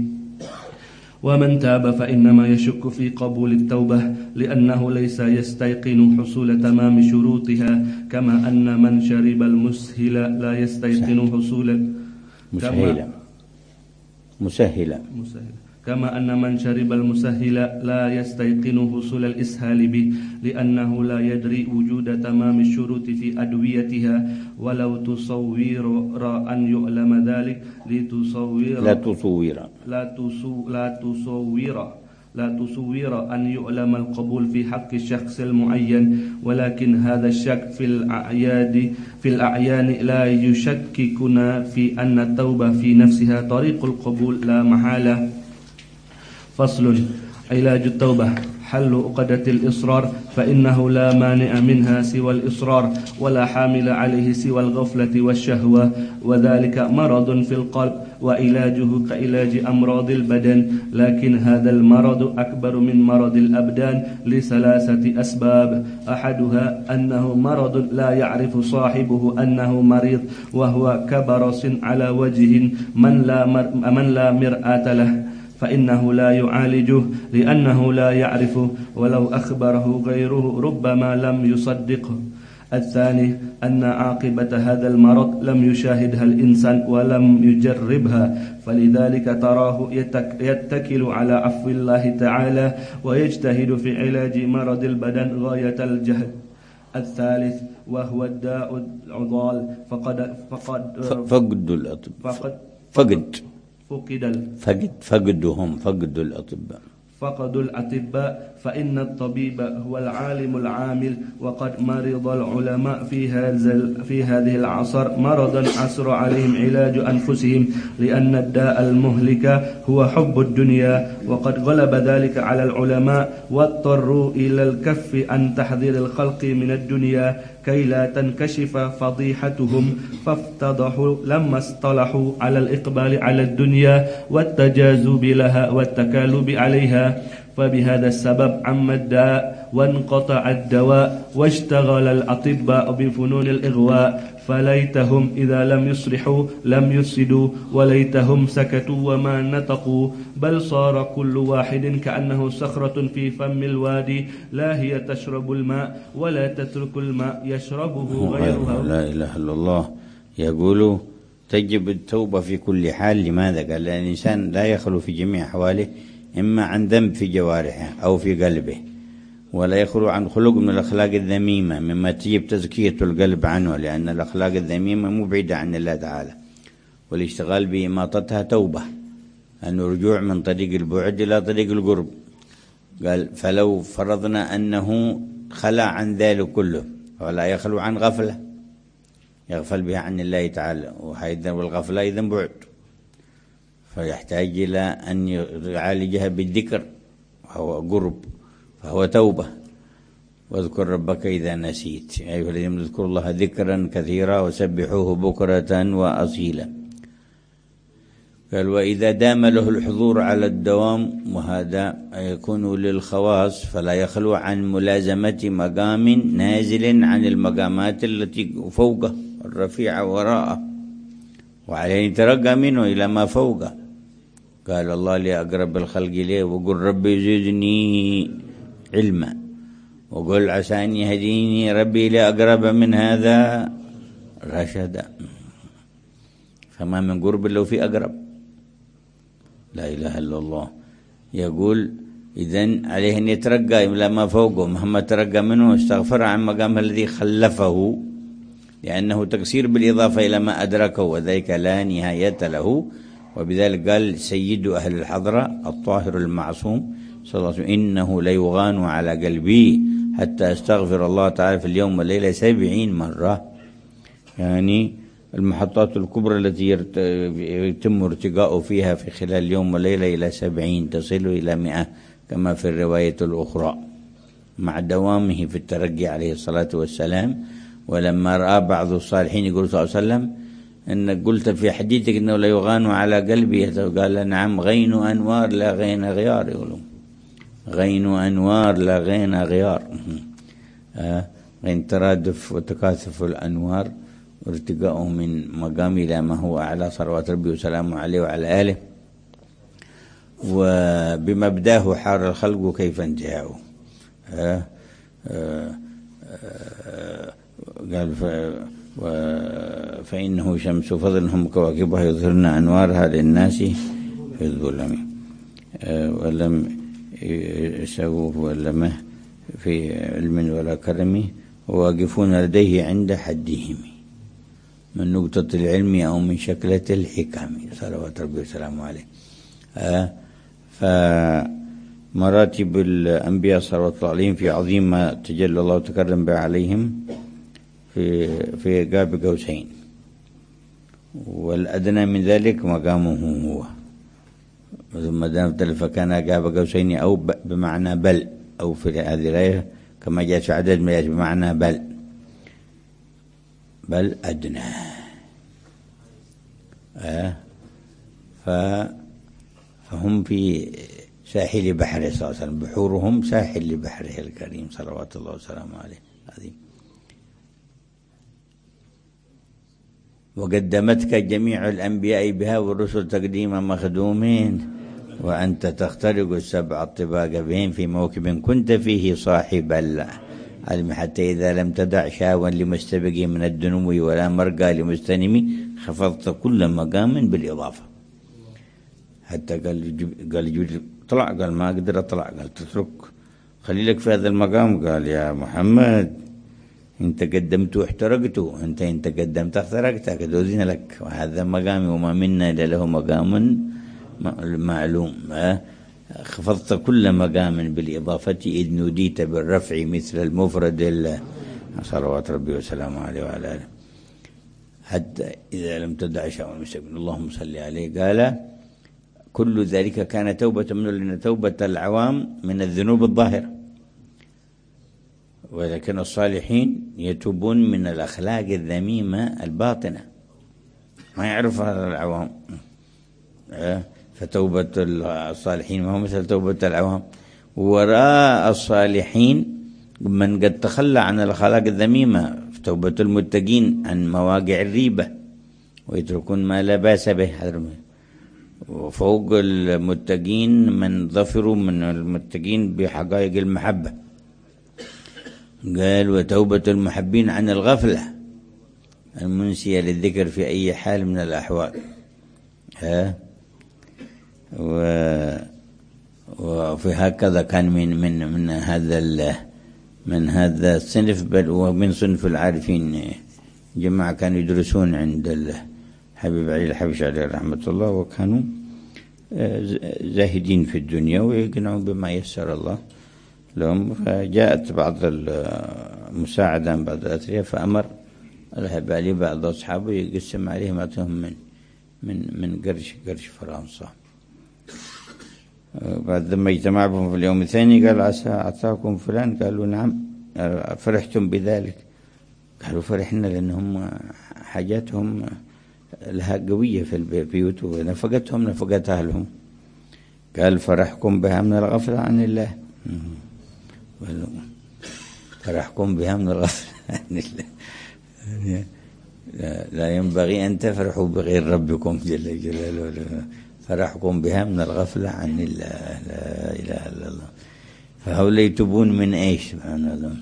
ومن تاب فإنما يشك في قبول التوبة، لأنه ليس يستيقن حصول تمام شروطها، كما أن من شرب المسهل لا يستيقن حصول مسهلا مسهلا كما أن من شرب المسهل لا يستيقن حصول الإسهال به، لأنه لا يدري وجود تمام الشروط في أدويتها. ولو تصور أن يعلم ذلك لتصور لا تصور لا تصور لا تصور لا تصور أن يعلم القبول في حق الشخص المعين، ولكن هذا الشك في الأعياد في الأعيان لا يشككنا في أن التوبة في نفسها طريق القبول لا محالة. فصل: علاج التوبة: حل عقدة الإصرار، فإنه لا مانع منها سوى الإصرار، ولا حامل عليه سوى الغفلة والشهوة، وذلك مرض في القلب، وعلاجه كعلاج أمراض البدن، لكن هذا المرض أكبر من مرض الأبدان لثلاثة أسباب: أحدها أنه مرض لا يعرف صاحبه أنه مريض، وهو كبرص على وجه من لا, مر من لا مرآة له، فإنه لا يعالجه لأنه لا يعرفه، ولو أخبره غيره ربما لم يصدقه. الثاني أن عاقبة هذا المرض لم يشاهدها الإنسان ولم يجربها، فلذلك تراه يتكل على عفو الله تعالى ويجتهد في علاج مرض البدن غاية الجهد. الثالث وهو الداء العضال فقد فقد فقد الأطباء فقد فقد فقد فقد فقدهم فقد الأطباء فقد الأطباء فإن الطبيب هو العالم العامل، وقد مرض العلماء في هذا في هذه العصر مرضا عسر عليهم علاج أنفسهم، لأن الداء المهلك هو حب الدنيا، وقد غلب ذلك على العلماء واضطروا إلى الكف عن تحذير الخلق من الدنيا كي لا تنكشف فضيحتهم، فافتضحوا لما اصطلحوا على الإقبال على الدنيا والتجاذب لها والتكالب عليها. فبهذا السبب عم الداء وانقطع الدواء واشتغل الأطباء بفنون الإغواء، فليتهم إذا لم يصلحوا لم يفسدوا، وليتهم سكتوا وما نطقوا، بل صار كل واحد كأنه صخرة في فم الوادي، لا هي تشرب الماء ولا تترك الماء يشربه غيرها. لا إله إلا الله. يقول تجب التوبة في كل حال. لماذا؟ قال لأن الإنسان لا يخلو في جميع أحواله إما عن ذنب في جوارحه أو في قلبه، ولا يخلو عن خلق من الأخلاق الذميمة مما تجب تزكية القلب عنه، لأن الأخلاق الذميمة مبعدة عن الله تعالى، والاشتغال بإماطتها توبة، أنه رجوع من طريق البعد إلى طريق القرب. قال فلو فرضنا أنه خلى عن ذلك كله ولا يخلو عن غفلة يغفل بها عن الله تعالى، والغفلة إذن بعد، فيحتاج إلى أن يعالجها بالذكر وهو قرب، فهو توبة. واذكر ربك إذا نسيت يا أيها الذين اذكروا الله ذكرا كثيرا وسبحوه بكرة وأصيلا. قال وإذا دام له الحضور على الدوام، وهذا يكون للخواص، فلا يخلو عن ملازمة مقام نازل عن المقامات التي فوقه الرفيعة وراءه، وعليه يترقى منه إلى ما فوقه. قال الله لأقرب الخلق إليه وقل ربي زدني علما، وقل عسى أن يهديني ربي لأقرب من هذا رشدا. فما من قرب لو في أقرب. لا إله إلا الله. يقول إذن عليه أن يترقى إلى ما فوقه، مهما ترقى منه استغفر عن مقام الذي خلفه، لأنه تقصير بالإضافة إلى ما أدركه، وذلك لا نهاية له. وبذلك قال سيد أهل الحضرة الطاهر المعصوم صلى الله عليه وسلم إنه ليغان على قلبي حتى أستغفر الله تعالى في اليوم والليلة سبعين مرة. يعني المحطات الكبرى التي يتم ارتقاؤه فيها في خلال اليوم والليلة إلى سبعين، تصل إلى مئة كما في الرواية الأخرى، مع دوامه في الترقي عليه الصلاة والسلام. ولما رأى بعض الصالحين يقول صلى الله عليه وسلم إن قلت في حديثك إنه لا يغان على قلبي، قال نعم غين أنوار لا غين غيار. يقولون غين أنوار لا غين غيار، آه غين ترادف وتكاثف الأنوار وارتقاؤه من مقام إلى ما هو أعلى صلوات ربي وسلامه عليه وعلى آله، وبمبداه حار الخلق كيف انتهاؤه. آه آه آه قال فإنه شمس فضلهم كواكبها يظهرن أنوارها للناس في الظلم، ولم يسوه ولم في علم ولا كرم، وواقفون لديه عند حدهم من نقطة العلم أو من شكلة الحكم صلوات ربي وسلامه عليه. فمراتب الأنبياء صلوات الله عليهم في عظيم ما تجلى الله وتكرم به عليهم في في قاب قوسين، والأدنى من ذلك مقامه هو. ثم دام فكان قاب قوسين أو بمعنى بل، أو في هذه الآية كما جاء في عدد ما بمعنى بل بل أدنى. آه فهم في ساحل بحره صلى الله عليه وسلم، بحورهم ساحل لبحره الكريم صلوات الله وسلامه عليه عظيم. وقدمتك جميع الأنبياء بها والرسل تقديم مخدومين، وأنت تخترق السبع الطباق بهم في موكب كنت فيه صاحب علم حتى إذا لم تدع شاوا لمستبق من الدنو ولا مرقى لمستنم خفضت كل مقام بالإضافة. حتى قال قال جبريل طلع، قال ما أقدر أطلع، قال تترك خلي لك في هذا المقام. قال يا محمد انت قدمت واحترقت، انت انت قدمت اخترقت، قد أذن لك، وهذا مقامي وما منا إلا له مقام معلوم. خفضت كل مقام بالإضافة إذ نوديت بالرفع مثل المفرد صلوات ربي وسلامه عليه وعلى آله. حتى إذا لم تدع شاء المستقبل اللهم صل عليه. قال كل ذلك كان توبة منه، لأن توبة العوام من الذنوب الظاهرة، ولكن الصالحين يتوبون من الأخلاق الذميمة الباطنة ما يعرف هذا العوام. فتوبة الصالحين ما هو مثل توبة العوام. وراء الصالحين من قد تخلى عن الأخلاق الذميمة، توبة المتقين عن مواقع الريبة ويتركون ما لا باس به. وفوق المتقين من ظفروا من المتقين بحقائق المحبة. قال وتوبة المحبين عن الغفلة المنسية للذكر في أي حال من الأحوال. ها وفي هكذا كان من من من هذا من هذا الصنف، بل ومن صنف العارفين جماعة كانوا يدرسون عند الحبيب علي الحبشي عليه رحمة الله، وكانوا زاهدين في الدنيا ويقنعون بما يسر الله لهم. فجاءت بعض المساعدة من بعض الأثرياء، فأمر الحبيب علي بعض أصحابه يقسم عليهم أعطيهم من من من قرش قرش فرنسا. بعد ما اجتمع بهم في اليوم الثاني قال عسى أعطاكم فلان؟ قالوا نعم. فرحتم بذلك؟ قالوا فرحنا لأنهم حاجاتهم لها قوية في البيوت ونفقتهم نفقت أهلهم. قال فرحكم بها من الغفلة عن الله. فرحكم بها من الغفلة عن الله. لا ينبغي أن تفرحوا بغير ربكم جل جلاله. فرحكم بها من الغفلة عن الله. لا إله إلا الله. فهؤلاء يتوبون من إيش؟ سبحان الله.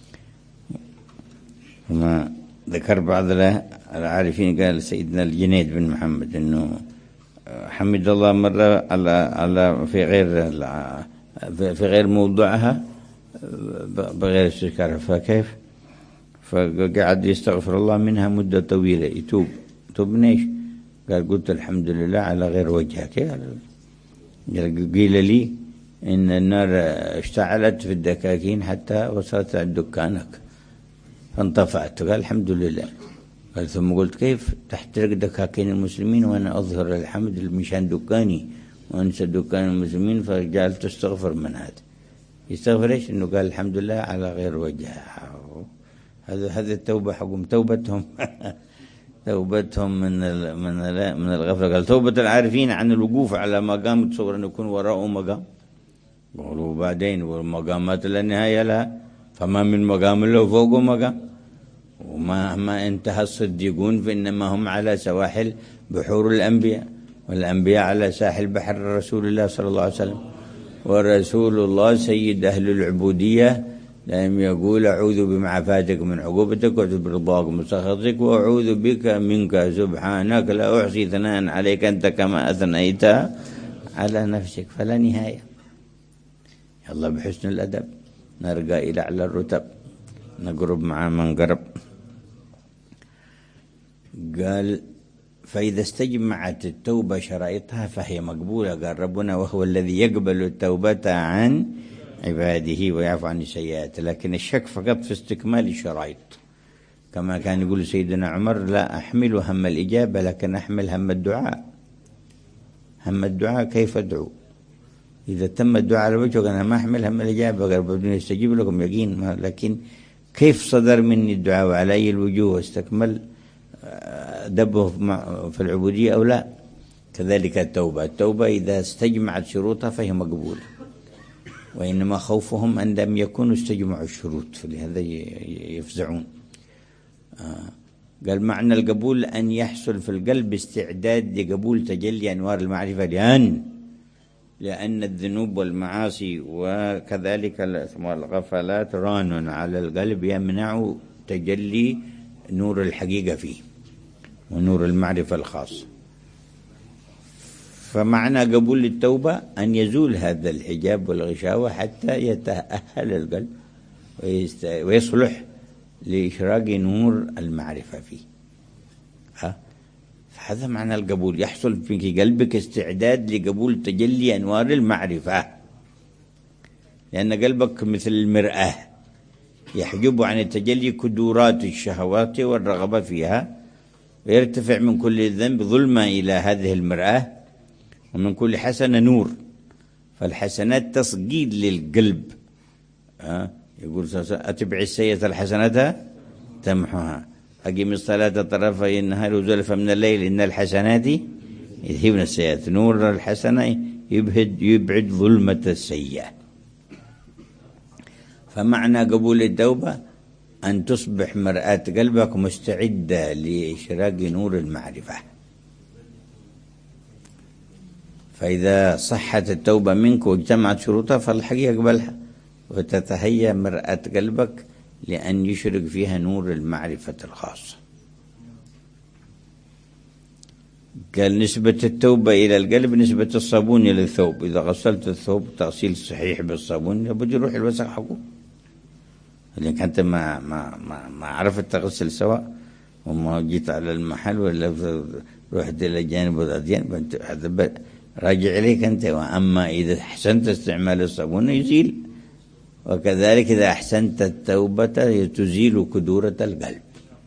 وما ذكر بعض العارفين قال سيدنا الجنيد بن محمد إنه حمد الله مرة على على في غير في غير موضوعها بغير استذكارها. فكيف؟ فقعد يستغفر الله منها مدة طويلة يتوب. توب من إيش؟ قال قلت الحمد لله على غير وجهك. قيل لي إن النار اشتعلت في الدكاكين حتى وصلت عند دكانك فانطفأت. قال الحمد لله. قال ثم قلت كيف تحترق دكاكين المسلمين وأنا أظهر الحمد مشان دكاني وأنسى دكان المسلمين؟ فجعلت استغفر من هذا. يستغفر إيش؟ إنه قال الحمد لله على غير وجهه. هذا هذا التوبة حقهم توبتهم توبتهم من من من الغفلة. قال توبة العارفين عن الوقوف على مقام تصور أن يكون وراءه مقام. قالوا بعدين والمقامات لا نهاية لها، فما من مقام له فوقه مقام. ومهما انتهى الصديقون فإنما هم على سواحل بحور الأنبياء، والأنبياء على ساحل بحر رسول الله صلى الله عليه وسلم. ورسول الله سيد أهل العبودية لم يقول أعوذ بمعافاتك من عقوبتك وأعوذ برضاك من سخطك وأعوذ بك منك سبحانك لا أحصي ثناء عليك أنت كما أثنيت على نفسك. فلا نهاية. يلا بحسن الأدب نرقى إلى أعلى الرتب، نقرب مع من قرب. قال فإذا استجمعت التوبة شرائطها فهي مقبولة. قال ربنا وهو الذي يقبل التوبة عن عباده ويعفو عن السيئات، لكن الشك فقط في استكمال الشرائط. كما كان يقول سيدنا عمر لا أحمل هم الإجابة لكن أحمل هم الدعاء. هم الدعاء كيف أدعو إذا تم الدعاء على وجهه؟ أنا ما أحمل هم الإجابة. قال ربنا يستجيب لكم يقين، لكن كيف صدر مني الدعاء وعلى أي الوجوه واستكمل دبه في العبودية أو لا؟ كذلك التوبة. التوبة إذا استجمعت شروطها فهي مقبولة، وإنما خوفهم أن لم يكونوا استجمعوا الشروط فلهذا يفزعون. آه. قال معنى القبول أن يحصل في القلب استعداد لقبول تجلي أنوار المعرفة، لأن لأن الذنوب والمعاصي وكذلك الغفلات ران على القلب يمنع تجلي نور الحقيقة فيه ونور المعرفة الخاصة. فمعنى قبول التوبة أن يزول هذا الحجاب والغشاوة حتى يتأهل القلب ويصلح لإشراق نور المعرفة فيه. ها؟ هذا معنى القبول، يحصل في قلبك استعداد لقبول تجلي أنوار المعرفة، لأن قلبك مثل المرآة يحجب عن التجلي كدورات الشهوات والرغبة فيها، ويرتفع من كل ذنب ظلمة إلى هذه المرآة، ومن كل حسنة نور. فالحسنات تصقيد للقلب. أه؟ يقول أتبع السيئة الحسنة تمحها، أقيم الصلاة طرفي النهار وزلفا من الليل إن الحسنات يذهبن السيئات. نور الحسنة يبعد يبعد ظلمة السيئة. فمعنى قبول التوبة أن تصبح مرآة قلبك مستعدة لإشراق نور المعرفة. فإذا صحت التوبة منك واجتمعت شروطها فالحقيقة قبلها، وتتهيأ مرآة قلبك لأن يشرق فيها نور المعرفة الخاصة. قال نسبة التوبة إلى القلب نسبة الصابون إلى الثوب. إذا غسلت الثوب تغسيل صحيح بالصابون يبدو يروح الوسخ حقه، لأنك أنت ما ما ما, ما عرفت تغسل سواء، وما جيت على المحل ولا رحت إلى جانب الأديان، هذا راجع إليك أنت. وأما إذا أحسنت استعمال الصابون يزيل، وكذلك إذا أحسنت التوبة تزيل كدورة القلب.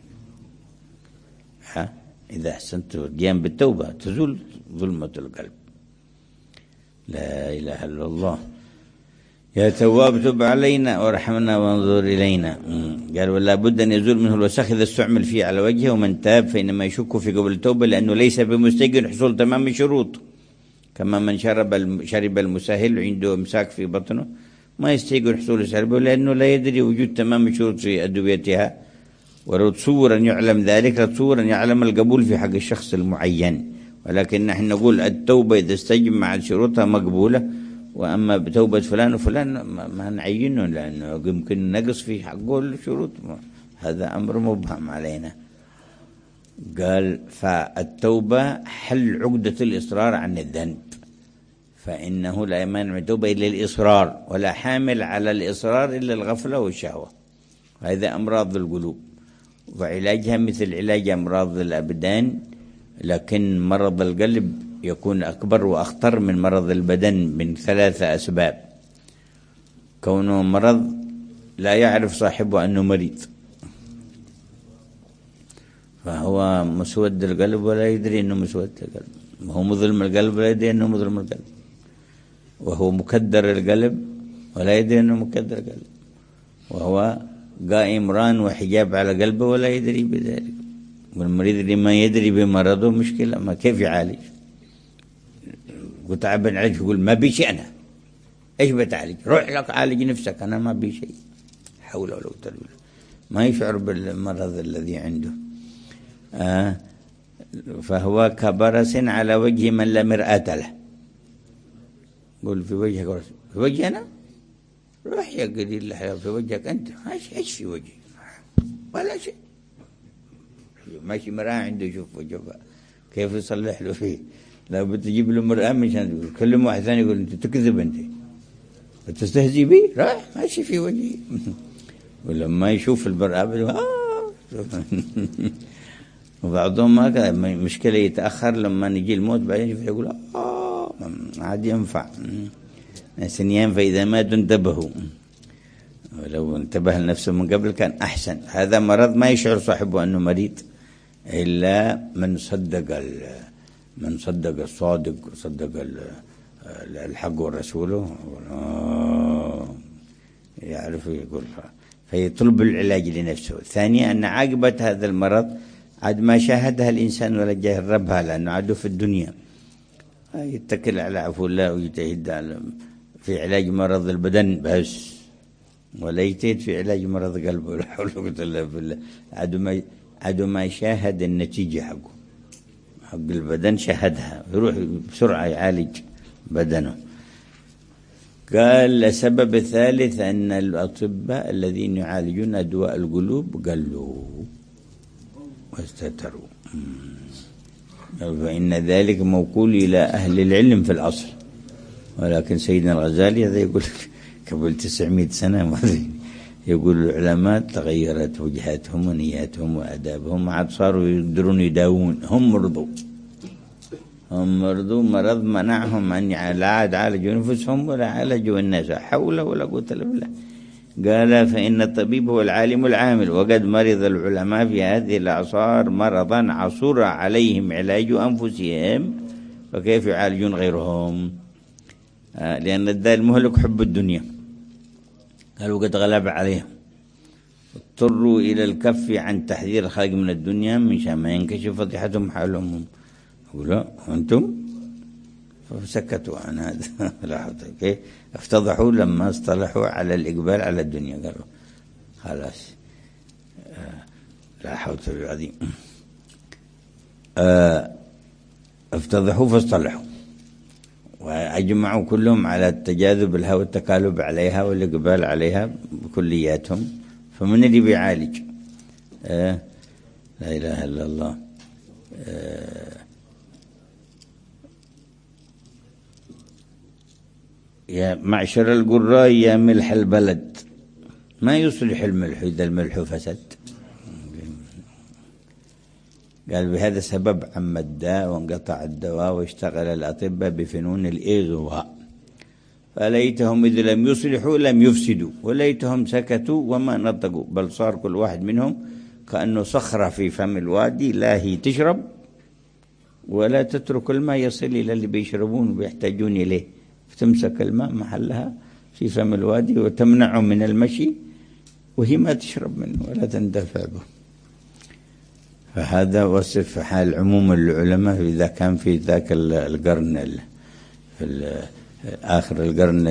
ها؟ إذا أحسنت القيام بالتوبة تزول ظلمة القلب. لا إله إلا الله. يا تواب تب علينا وارحمنا وانظر إلينا. قال ولا بد أن يزول منه الوسخ إذا استعمل فيه على وجهه. ومن تاب فإنما يشك في قبل التوبة لأنه ليس بمستيقن حصول تمام الشروط، كما من شرب شرب المساهل عنده إمساك في بطنه ما يستيقن حصول الشرب لأنه لا يدري وجود تمام الشروط في أدويتها. ولو تصور أن يعلم ذلك لتصور أن يعلم القبول في حق الشخص المعين. ولكن نحن نقول التوبة إذا استجمع شروطها مقبولة، وأما بتوبة فلان وفلان ما نعينه لأنه يمكن نقص في حقه الشروط، هذا أمر مبهم علينا. قال فالتوبة حل عقدة الإصرار عن الذنب، فإنه لا يمانع من التوبة إلا الإصرار، ولا حامل على الإصرار إلا الغفلة والشهوة. هذا أمراض القلوب، وعلاجها مثل علاج أمراض الأبدان، لكن مرض القلب يكون أكبر وأخطر من مرض البدن من ثلاثة أسباب. كونه مرض لا يعرف صاحبه أنه مريض، فهو مسود القلب ولا يدري أنه مسود القلب، وهو مظلم القلب ولا يدري أنه مظلم القلب، وهو مكدر القلب ولا يدري أنه مكدر القلب، وهو قائم ران وحجاب على قلبه ولا يدري بذلك. والمريض اللي ما يدري بمرضه مشكلة، ما كيف يعالج؟ وتعبان عليك يقول ما بي شيء، أنا إيش بتعالج؟ روح لك عالج نفسك، أنا ما بي شيء. حول ولا قوة إلا بالله. ما يشعر بالمرض الذي عنده. آه فهو كبرس على وجه من لا مرآة له. قول في وجهك برس. في وجهي أنا؟ روح يا قليل الحياة في وجهك أنت. ايش ايش في وجهي؟ ولا شيء. ماشي مرآة عنده يشوف وجهه كيف يصلح له فيه. لو بتجيب له مرآة مشان يقول كلم واحد ثاني يقول أنت تكذب، أنت بتستهزئ بي، راح ماشي في وجهي. ولما يشوف المرآة بيقول آه. وبعضهم ما كان مشكلة يتأخر لما نجي الموت بعدين يقول آه عاد ينفع نسيان، فإذا ماتوا انتبهوا، ولو انتبه لنفسه من قبل كان أحسن. هذا مرض ما يشعر صاحبه أنه مريض إلا من صدق من صدق الصادق، صدق الحق والرسوله يعرف يقول، فيطلب العلاج لنفسه. ثانيا أن عاقبة هذا المرض عاد ما شاهدها الإنسان ولا جربها، لأنه عاده في الدنيا يتكل على عفو الله ويجتهد على في علاج مرض البدن بس، ولا يجتهد في علاج مرض قلبه. لا حول ولا قوة إلا بالله. عاد ما عاد ما شاهد النتيجة حقه، حق البدن شاهدها، يروح بسرعة يعالج بدنه. قال السبب الثالث أن الأطباء الذين يعالجون أدواء القلوب قلوا واستتروا، فإن ذلك موكول إلى أهل العلم في الأصل. ولكن سيدنا الغزالي هذا يقول قبل تسعمائة سنة يقول العلماء تغيرت وجهاتهم ونياتهم وأدابهم، ما عاد صاروا يقدرون يداوون، هم مرضوا هم مرضوا مرض منعهم أن لا عاد عالجوا أنفسهم ولا عالجوا الناس، حول ولا قوة إلا بالله. قال فإن الطبيب هو العالم العامل، وقد مرض العلماء في هذه الأعصار مرضا عصر عليهم علاج أنفسهم، فكيف يعالجون غيرهم؟ آه لأن الداء المهلك حب الدنيا، قالوا قد غلب عليهم، اضطروا إلى الكف عن تحذير الخلق من الدنيا من شان ما ينكشف فضيحتهم حولهم. يقولوا أنتم فسكتوا عن هذا لاحظوا كيف افتضحوا لما اصطلحوا على الإقبال على الدنيا، قالوا خلاص آه لا حول ولا قوة إلا بالله. افتضحوا فاصطلحوا وأجمعوا كلهم على التجاذب لها والتكالب عليها والإقبال عليها بكلياتهم، فمن اللي بيعالج؟ آه لا إله إلا الله. آه يا معشر القراء يا ملح البلد، ما يصلح الملح إذا الملح فسد. قال بهذا السبب عم الداء وانقطع الدواء واشتغل الأطباء بفنون الإغواء، فليتهم إذ لم يصلحوا لم يفسدوا، وليتهم سكتوا وما نطقوا، بل صار كل واحد منهم كأنه صخرة في فم الوادي، لا هي تشرب ولا تترك الماء يصل إلى اللي بيشربون وبيحتاجون إليه، فتمسك الماء محلها في فم الوادي وتمنعهم من المشي وهي ما تشرب منه ولا تندفع به. فهذا وصف حال عموم العلماء إذا كان في ذاك القرن في آخر القرن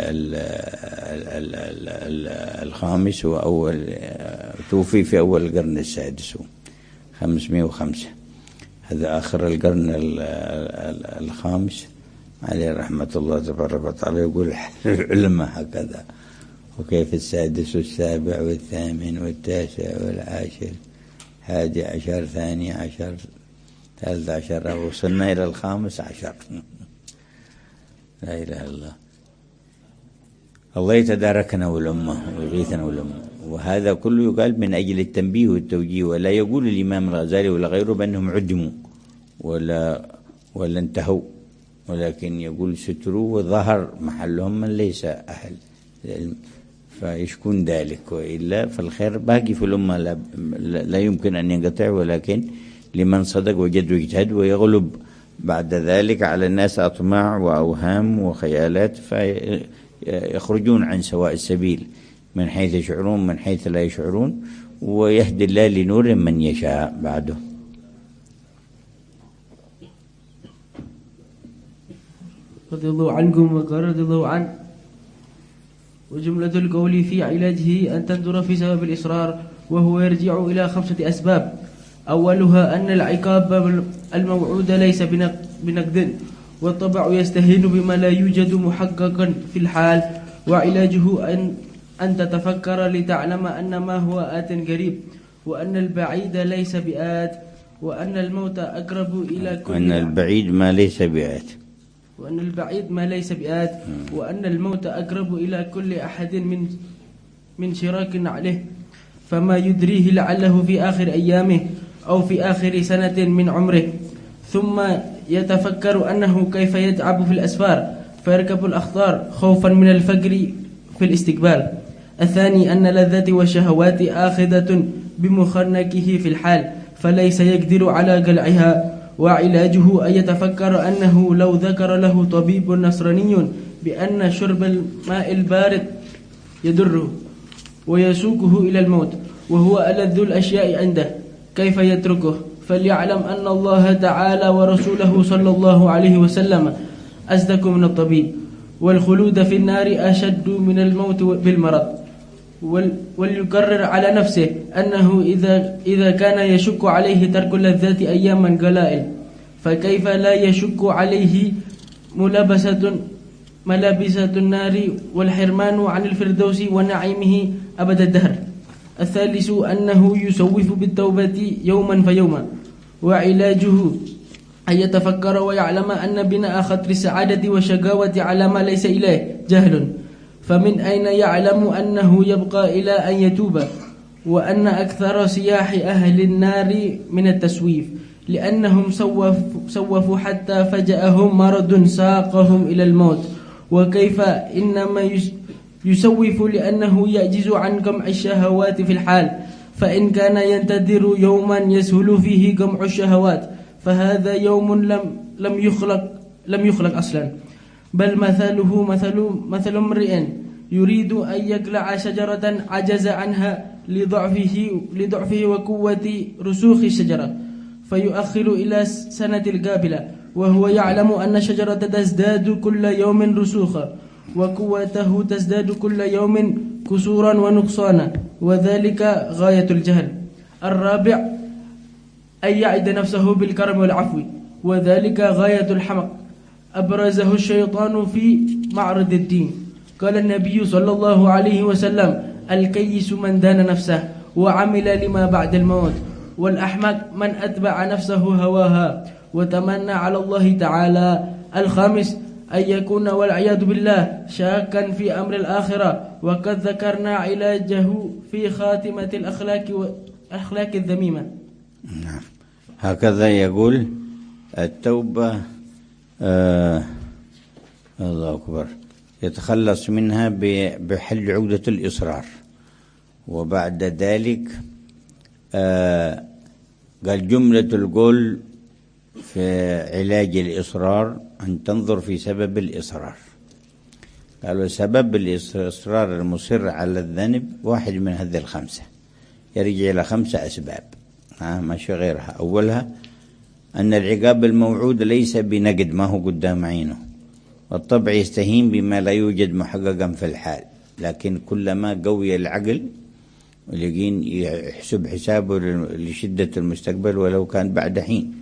الخامس وأول، توفي في أول القرن السادس خمسمائة وخمسة، هذا آخر القرن الخامس عليه رحمة الله تبارك وتعالى. يقول العلماء هكذا، وكيف السادس والسابع والثامن والتاسع والعاشر هادي عشر ثاني عشر ثالث عشر، وصلنا إلى الخامس عشر. لا إله إلا الله. الله يتداركنا والأمة ويغيثنا والأمة، وهذا كله يقال من أجل التنبيه والتوجيه، ولا يقول الإمام الغزالي ولا غيره بأنهم عدموا ولا ولا انتهوا، ولكن يقول ستروا وظهر محلهم من ليس أهل العلم، فيشكون ذلك، وإلا فالخير باقي في الأمة لا, لا يمكن أن ينقطع، ولكن لمن صدق وجد واجتهد، ويغلب بعد ذلك على الناس أطماع وأوهام وخيالات فيخرجون عن سواء السبيل من حيث يشعرون من حيث لا يشعرون، ويهدي الله لنور من يشاء بعده. رضي الله عنكم وقال رضي الله عنه. وجملة القول في علاجه أن تنظر في سبب الإصرار، وهو يرجع إلى خمسة أسباب. أولها أن العقاب الموعود ليس بنقد، والطبع يستهين بما لا يوجد محققا في الحال، وعلاجه أن أن تتفكر لتعلم أن ما هو آت قريب، وأن البعيد ليس بآت، وأن الموت أقرب إلى كل وأن البعيد ما ليس بآت وأن البعيد ما ليس بآت وأن الموت أقرب إلى كل أحد من من شراك عليه، فما يدريه لعله في آخر أيامه أو في آخر سنة من عمره. ثم يتفكر أنه كيف يتعب في الأسفار فيركب الأخطار خوفا من الفقر في الاستقبال. الثاني أن لذة والشهوات آخذة بمخنكه في الحال فليس يقدر على قلعها، وعلاجه أن يتفكر أنه لو ذكر له طبيب نصراني بأن شرب الماء البارد يضره ويسوقه إلى الموت وهو ألذ الأشياء عنده كيف يتركه؟ فليعلم أن الله تعالى ورسوله صلى الله عليه وسلم أصدق من الطبيب، والخلود في النار أشد من الموت بالمرض. وليكرر على نفسه أنه إذا, إذا كان يشك عليه ترك اللذات أياما قلائل، فكيف لا يشك عليه ملابسة ملابسة النار والحرمان عن الفردوس ونعيمه أبد الدهر. الثالث أنه يسوف بالتوبة يوما فيوما، وعلاجه أن يتفكر ويعلم أن بناء خطر السعادة والشقاوة على ما ليس إليه جهل، فمن أين يعلم أنه يبقى إلى أن يتوب؟ وأن أكثر سياح أهل النار من التسويف، لأنهم سوفوا, سوفوا حتى فجأهم مرض ساقهم إلى الموت. وكيف؟ إنما يسوف لأنه يعجز عن جمع الشهوات في الحال، فإن كان ينتظر يوما يسهل فيه جمع الشهوات فهذا يوم لم لم يخلق لم يخلق أصلا، بل مثله مثل مثل امرئ يريد أن يقلع شجرة عجز عنها لضعفه لضعفه وقوة رسوخ الشجرة، فيؤخر إلى سنة القابلة، وهو يعلم أن الشجرة تزداد كل يوم رسوخا، وقوته تزداد كل يوم كسورا ونقصانا، وذلك غاية الجهل. الرابع أن يعد نفسه بالكرم والعفو، وذلك غاية الحمق، أبرزه الشيطان في معرض الدين. قال النبي صلى الله عليه وسلم: الكيس من دان نفسه وعمل لما بعد الموت، والأحمق من أتبع نفسه هواها وتمنى على الله تعالى. الخامس أن يكون والعياذ بالله شاكا في أمر الآخرة، وقد ذكرنا علاجه في خاتمة الأخلاق والأخلاق الذميمة. نعم، هكذا يقول التوبة آه الله أكبر، يتخلص منها بحل عقدة الإصرار. وبعد ذلك آه قال جملة القول في علاج الإصرار أن تنظر في سبب الإصرار. قالوا سبب الإصرار المصر على الذنب واحد من هذه الخمسة، يرجع إلى خمسة أسباب آه ماشي غيرها. أولها أن العقاب الموعود ليس بنقد، ما هو قدام عينه، والطبع يستهين بما لا يوجد محققا في الحال، لكن كلما قوي العقل ولقين يحسب حسابه لشدة المستقبل ولو كان بعد حين.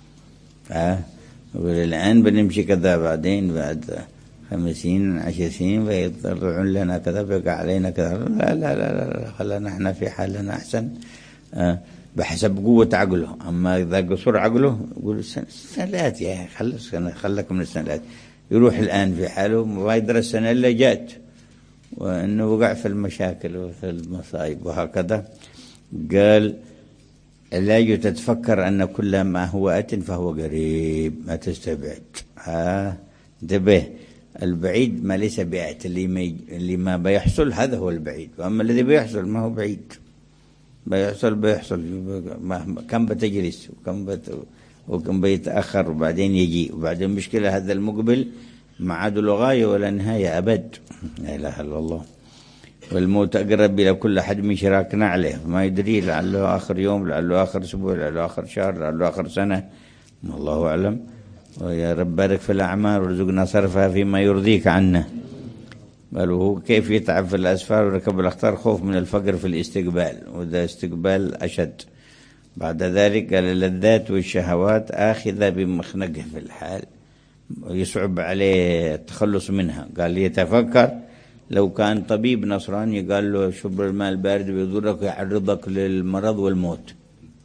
آه الآن بنمشي كذا، بعدين بعد خمسين عشر سنين فيطلعون لنا كذا، بيقع علينا كذا. لا لا لا لا، خلنا احنا في حالنا أحسن آه بحسب قوة عقله. أما إذا قصر عقله يقول سنوات يا خلص خلك من السنوات، يروح الآن في حاله ما يدري السنة اللي جاءت، وأنه وقع في المشاكل وفي المصائب وهكذا. قال علاجه تتفكر أن كل ما هو أت فهو قريب، ما تستبعد. ها انتبه، البعيد ما ليس بآت، اللي ما بيحصل هذا هو البعيد، وأما الذي بيحصل ما هو بعيد، بيحصل بيحصل كم بتجلس وكم بت وكم بيتأخر وبعدين يجي، وبعدين مشكلة هذا المقبل ما عاد له غاية ولا نهاية أبد. لا إله إلا الله. والموت أقرب إلى كل أحد من شراكنا عليه، ما يدري لعله آخر يوم، لعله آخر أسبوع، لعله آخر شهر، لعله آخر سنة، الله أعلم. ويا رب بارك في الأعمال ورزقنا صرفها فيما يرضيك عنا. بل هو كيف يتعب في الأسفار وركب الأخطار خوف من الفقر في الاستقبال، وده استقبال أشد. بعد ذلك قال اللذات والشهوات آخذة بمخنقه في الحال، ويصعب عليه التخلص منها. قال يتفكر لو كان طبيب نصراني قال له شرب الماء البارد بيضرك ويعرضك للمرض والموت،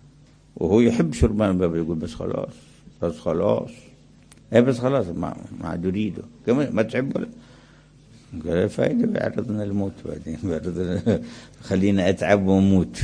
وهو يحب شرب الماء البارد، يقول بس خلاص بس خلاص ايه بس خلاص ما ما عاد يريده، كمان ما تحبه. قال فايدة بيعرضنا الموت، بعدين بيعرضنا خلينا أتعب وموت.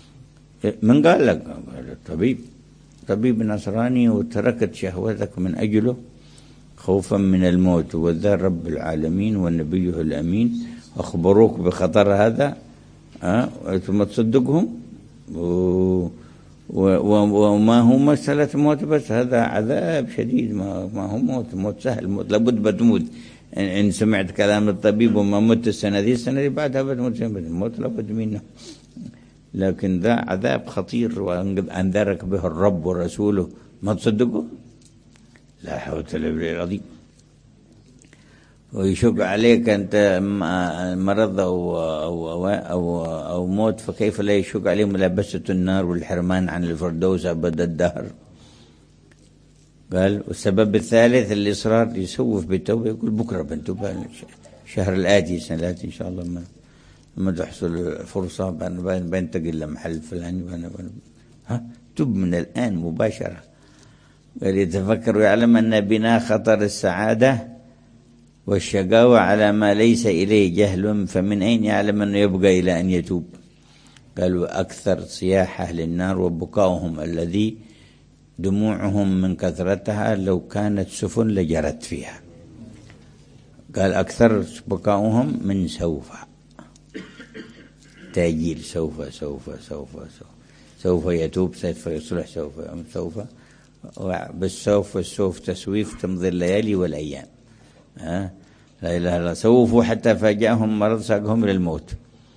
من قال لك؟ قال الطبيب، طبيب نصراني وتركت شهوتك من أجله خوفا من الموت، وذا رب العالمين ونبيه الأمين أخبروك بخطر هذا أه؟ ثم تصدقهم و... و... و... وما هو مسألة موت بس، هذا عذاب شديد، ما, ما هو موت، موت سهل، موت لابد بتموت. إن سمعت كلام الطبيب وما مت السنة دي السنة دي بعدها بتموت، الموت لابد منه، لكن ذا عذاب خطير وأنذرك به الرب ورسوله، ما تصدقه؟ لا حول ولا قوة إلا بالله. ويشق عليك أنت مرض أو, أو, أو, أو, أو موت، فكيف لا يشق عليه ملابسة النار والحرمان عن الفردوس أبد الدهر. قال والسبب الثالث الإصرار، يسوف بالتوبة، يقول بكرة بنتوب، الشهر الآتي السنة الآتي إن شاء الله ما لما تحصل فرصة بنتقل لمحل فلاني، ها تب من الآن مباشرة. قال يتفكر ويعلم أن بنا خطر السعادة والشقاوة على ما ليس إليه جهل، فمن أين يعلم أنه يبقى إلى أن يتوب؟ قالوا أكثر صياح أهل النار وبكاؤهم الذي دموعهم من كثرتها لو كانت سفن لجرت فيها. قال أكثر بكاؤهم من سوف، تاجيل، سوف سوف سوف سوف سوف يتوب، سوف يصلح، سوف سوف بالسوف والسوف تسويف، تمضي الليالي والأيام. ها لا إله إلا الله. سوفوا حتى فاجأهم مرض ساقهم إلى الموت.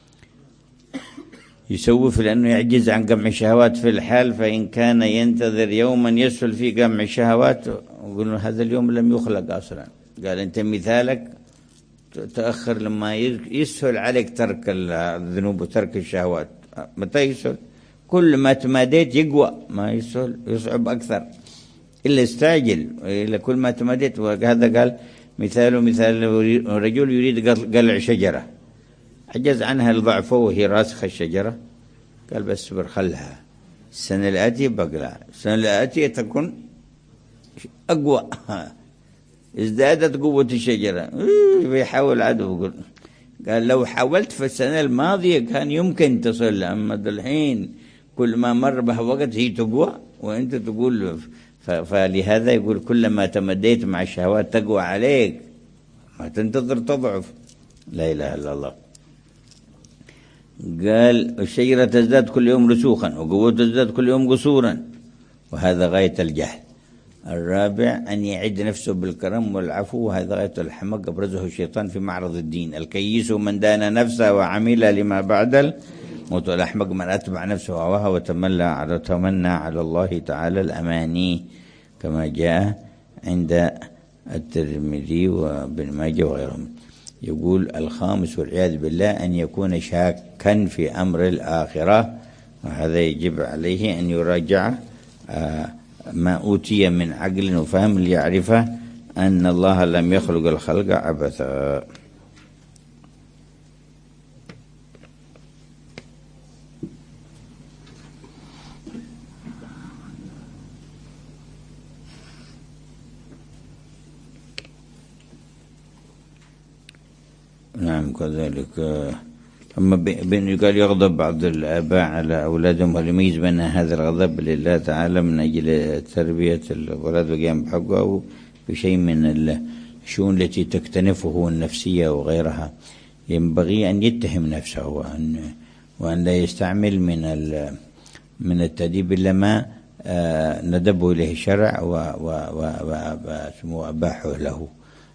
يسوف لأنه يعجز عن قمع الشهوات في الحال، فإن كان ينتظر يوما يسهل في قمع الشهوات، وقلنا هذا اليوم لم يخلق أصلا. قال أنت مثالك تأخر لما يسهل عليك ترك الذنوب وترك الشهوات. متى يسهل؟ كل ما تماديت يقوى، ما يسهل يصعب أكثر، إلا استعجل إلا كل ما تماديت. وهذا قال مثاله مثال رجل يريد قلع شجرة، عجز عنها لضعفه وهي راسخة الشجرة، قال بس صبر خلها، السنة الآتية بقلع، السنة الآتية تكون أقوى، ازدادت قوة الشجرة، بيحاول عدو. قال لو حاولت في السنة الماضية كان يمكن تصل، أما الحين كل ما مر به وقت هي تقوى وأنت تقول. فلهذا يقول كلما تمديت مع الشهوات تقوى عليك، ما تنتظر تضعف. لا إله إلا الله. قال الشجرة تزداد كل يوم رسوخا وقوة تزداد كل يوم قصورا، وهذا غاية الجهل. الرابع أن يعد نفسه بالكرم والعفو، وهذا غاية الحمق أبرزه الشيطان في معرض الدين. الكيس من دان نفسه وعمل لما بعد الموت، الأحمق من أتبع نفسه هواها وتمنى على تمنى على الله تعالى الأماني، كما جاء عند الترمذي وابن ماجه وغيرهم. يقول الخامس والعياذ بالله أن يكون شاكا في أمر الآخرة، وهذا يجب عليه أن يراجع ما أوتي من عقل وفهم ليعرف أن الله لم يخلق الخلق عبثا. نعم كذلك. أما بين قال يغضب بعض الآباء على أولادهم وليميز بين هذا الغضب لله تعالى من أجل تربية الأولاد وقيام بحقه، أو بشيء من الشؤون التي تكتنفه النفسية وغيرها. ينبغي أن يتهم نفسه وأن وأن لا يستعمل من من التأديب إلا ما ندبه إليه الشرع وأباحه له.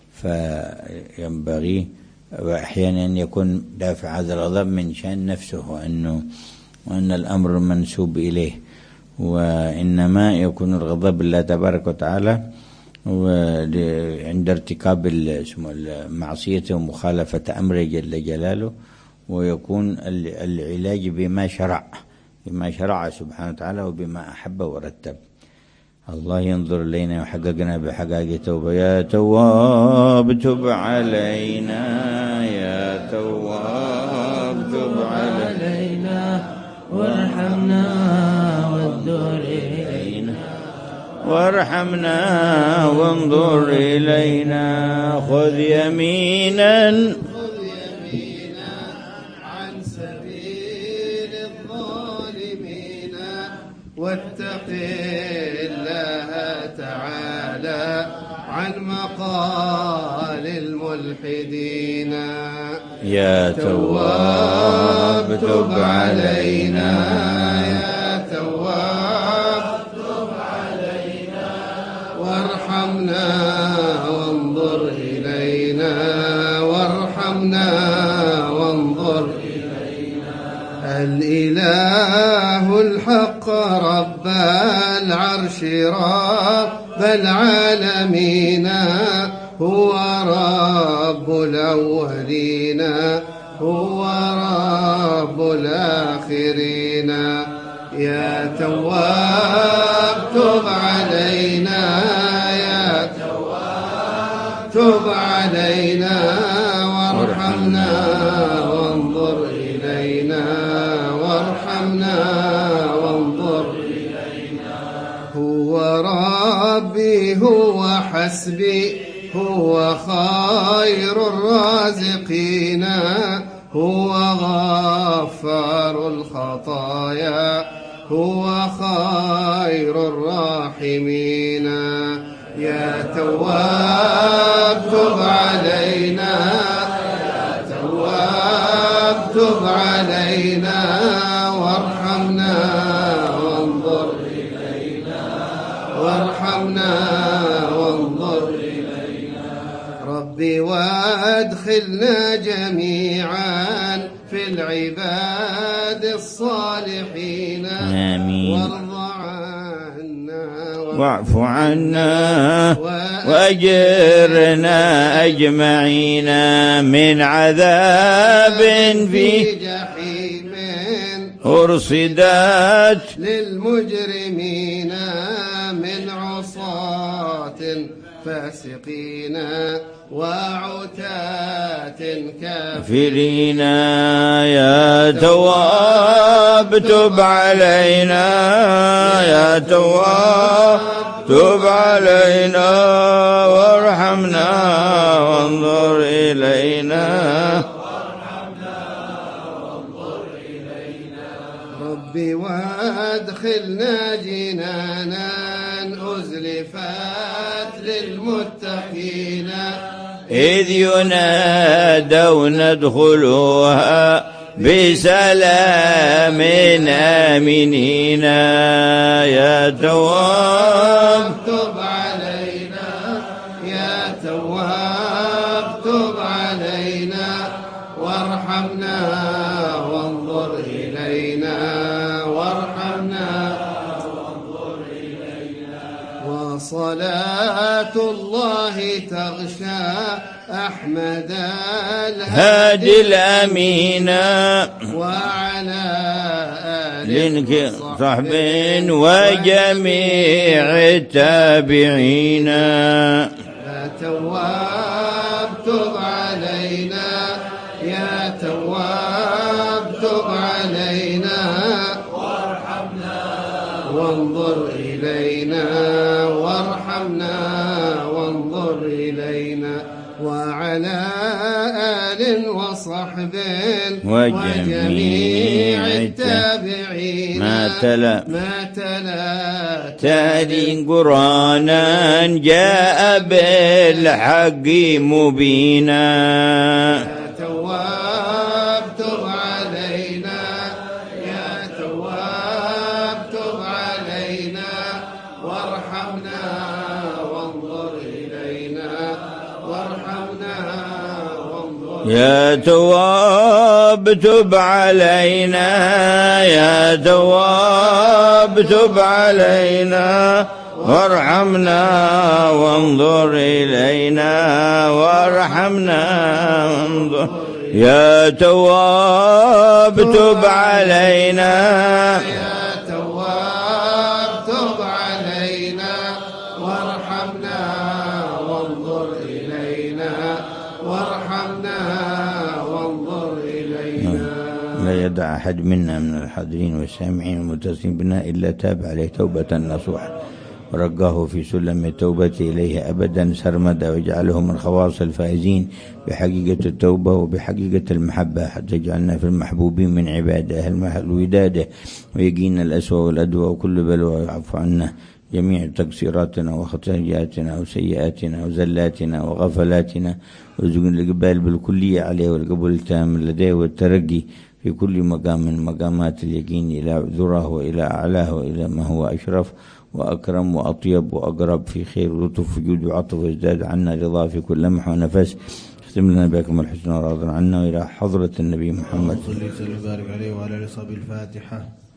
فينبغي وأحيانا أن يكون دافع هذا الغضب من شأن نفسه، وأنه وأن الأمر منسوب إليه، وإنما يكون الغضب لله تبارك وتعالى عند ارتكاب المعصية ومخالفة أمره جل جلاله، ويكون العلاج بما شرع بما شرع سبحانه وتعالى وبما أحب ورتب. الله ينظر إلينا وحققنا بحقائق توبة. يا تواب تب علينا، يا تواب تب علينا، وارحمنا وانظر إلينا، وارحمنا وانظر إلينا. خذ يمينا واتق الله تعالى عن مقال الملحدين. يا تواب تب علينا، يا تواب تب علينا، وارحمنا وانظر إلينا، وارحمنا وانظر إلينا. الإله الحق رب العرش رب العالمين، هو رب الأولين هو رب الآخرين. يا تواب تب علينا، وارحمنا وانظر إلينا. هو ربي هو حسبي هو خير الرازقين هو غفار الخطايا هو خير الراحمين. يا تواب تب علينا يا تواب تب علينا وارحمنا وانظر إلينا وارحمنا وانظر إلينا. ربي وادخلنا جميعا في العباد الصالحين آمين. وارض عنا واعف عنا وأجرنا أجمعين من عذاب في جحيم أرصدت للمجرمين من عصاة فاسقين وعتاة كافرين. يا تواب تب علينا يا تواب تب علينا وارحمنا وانظر إلينا. ربي وادخلنا جنانا أزلفت للمتقين إذ ينادون ادخلوها بسلام آمنين. يا تواب تب علينا يا تواب تب علينا وارحمنا وانظر إلينا وارحمنا وانظر إلينا. وصلاة الله تغشى أحمد الهادي الأمين وعلى آل صحب وجميع التابعين. يا تواب تب علينا يا تواب تب علينا وارحمنا وانظر إلينا وارحمنا وانظر إلينا. وعلى آل وصحب وجميع التابعين ما تلا ما تلا تالي قرانا جاء بالحق مبينا. يا تواب تب علينا يا تواب تب علينا وارحمنا وانظر إلينا وارحمنا وانظر. يا تواب تب علينا يا تواب تب علينا وارحمنا وانظر إلينا وارحمنا وانظر. يا تواب تب علينا يا تواب تب علينا وارحمنا وانظر إلينا وارحمنا وانظر إلينا. لا يدع أحد منا من الحاضرين والسامعين المتصلين بنا إلا تاب عليه توبة نصوحة ورقاه في سلم التوبة إليه أبدا سرمدا ويجعله من خواص الفائزين بحقيقة التوبة وبحقيقة المحبة حتى يجعلنا في المحبوبين من عباده الودادة ويقينا الأسوأ والأدوى وكل بلوى ويعفو عنا جميع تقصيراتنا وخطاياتنا وسيئاتنا وزلاتنا وغفلاتنا وارزقنا الإقبال بالكلية عليه والقبول التام لديه والترقي في كل مقام من مقامات اليقين إلى ذره وإلى أعلاه وإلى ما هو أشرف وأكرم وأطيب وأقرب في خير ولطف وجود وعطف وازداد عنا رضا في كل لمح ونفس. اختم لنا بكم الحسن وراض عنا وإلى حضرة النبي محمد صلى الله عليه وسلم وبارك عليه وعلى آله وصحبه. الفاتحة.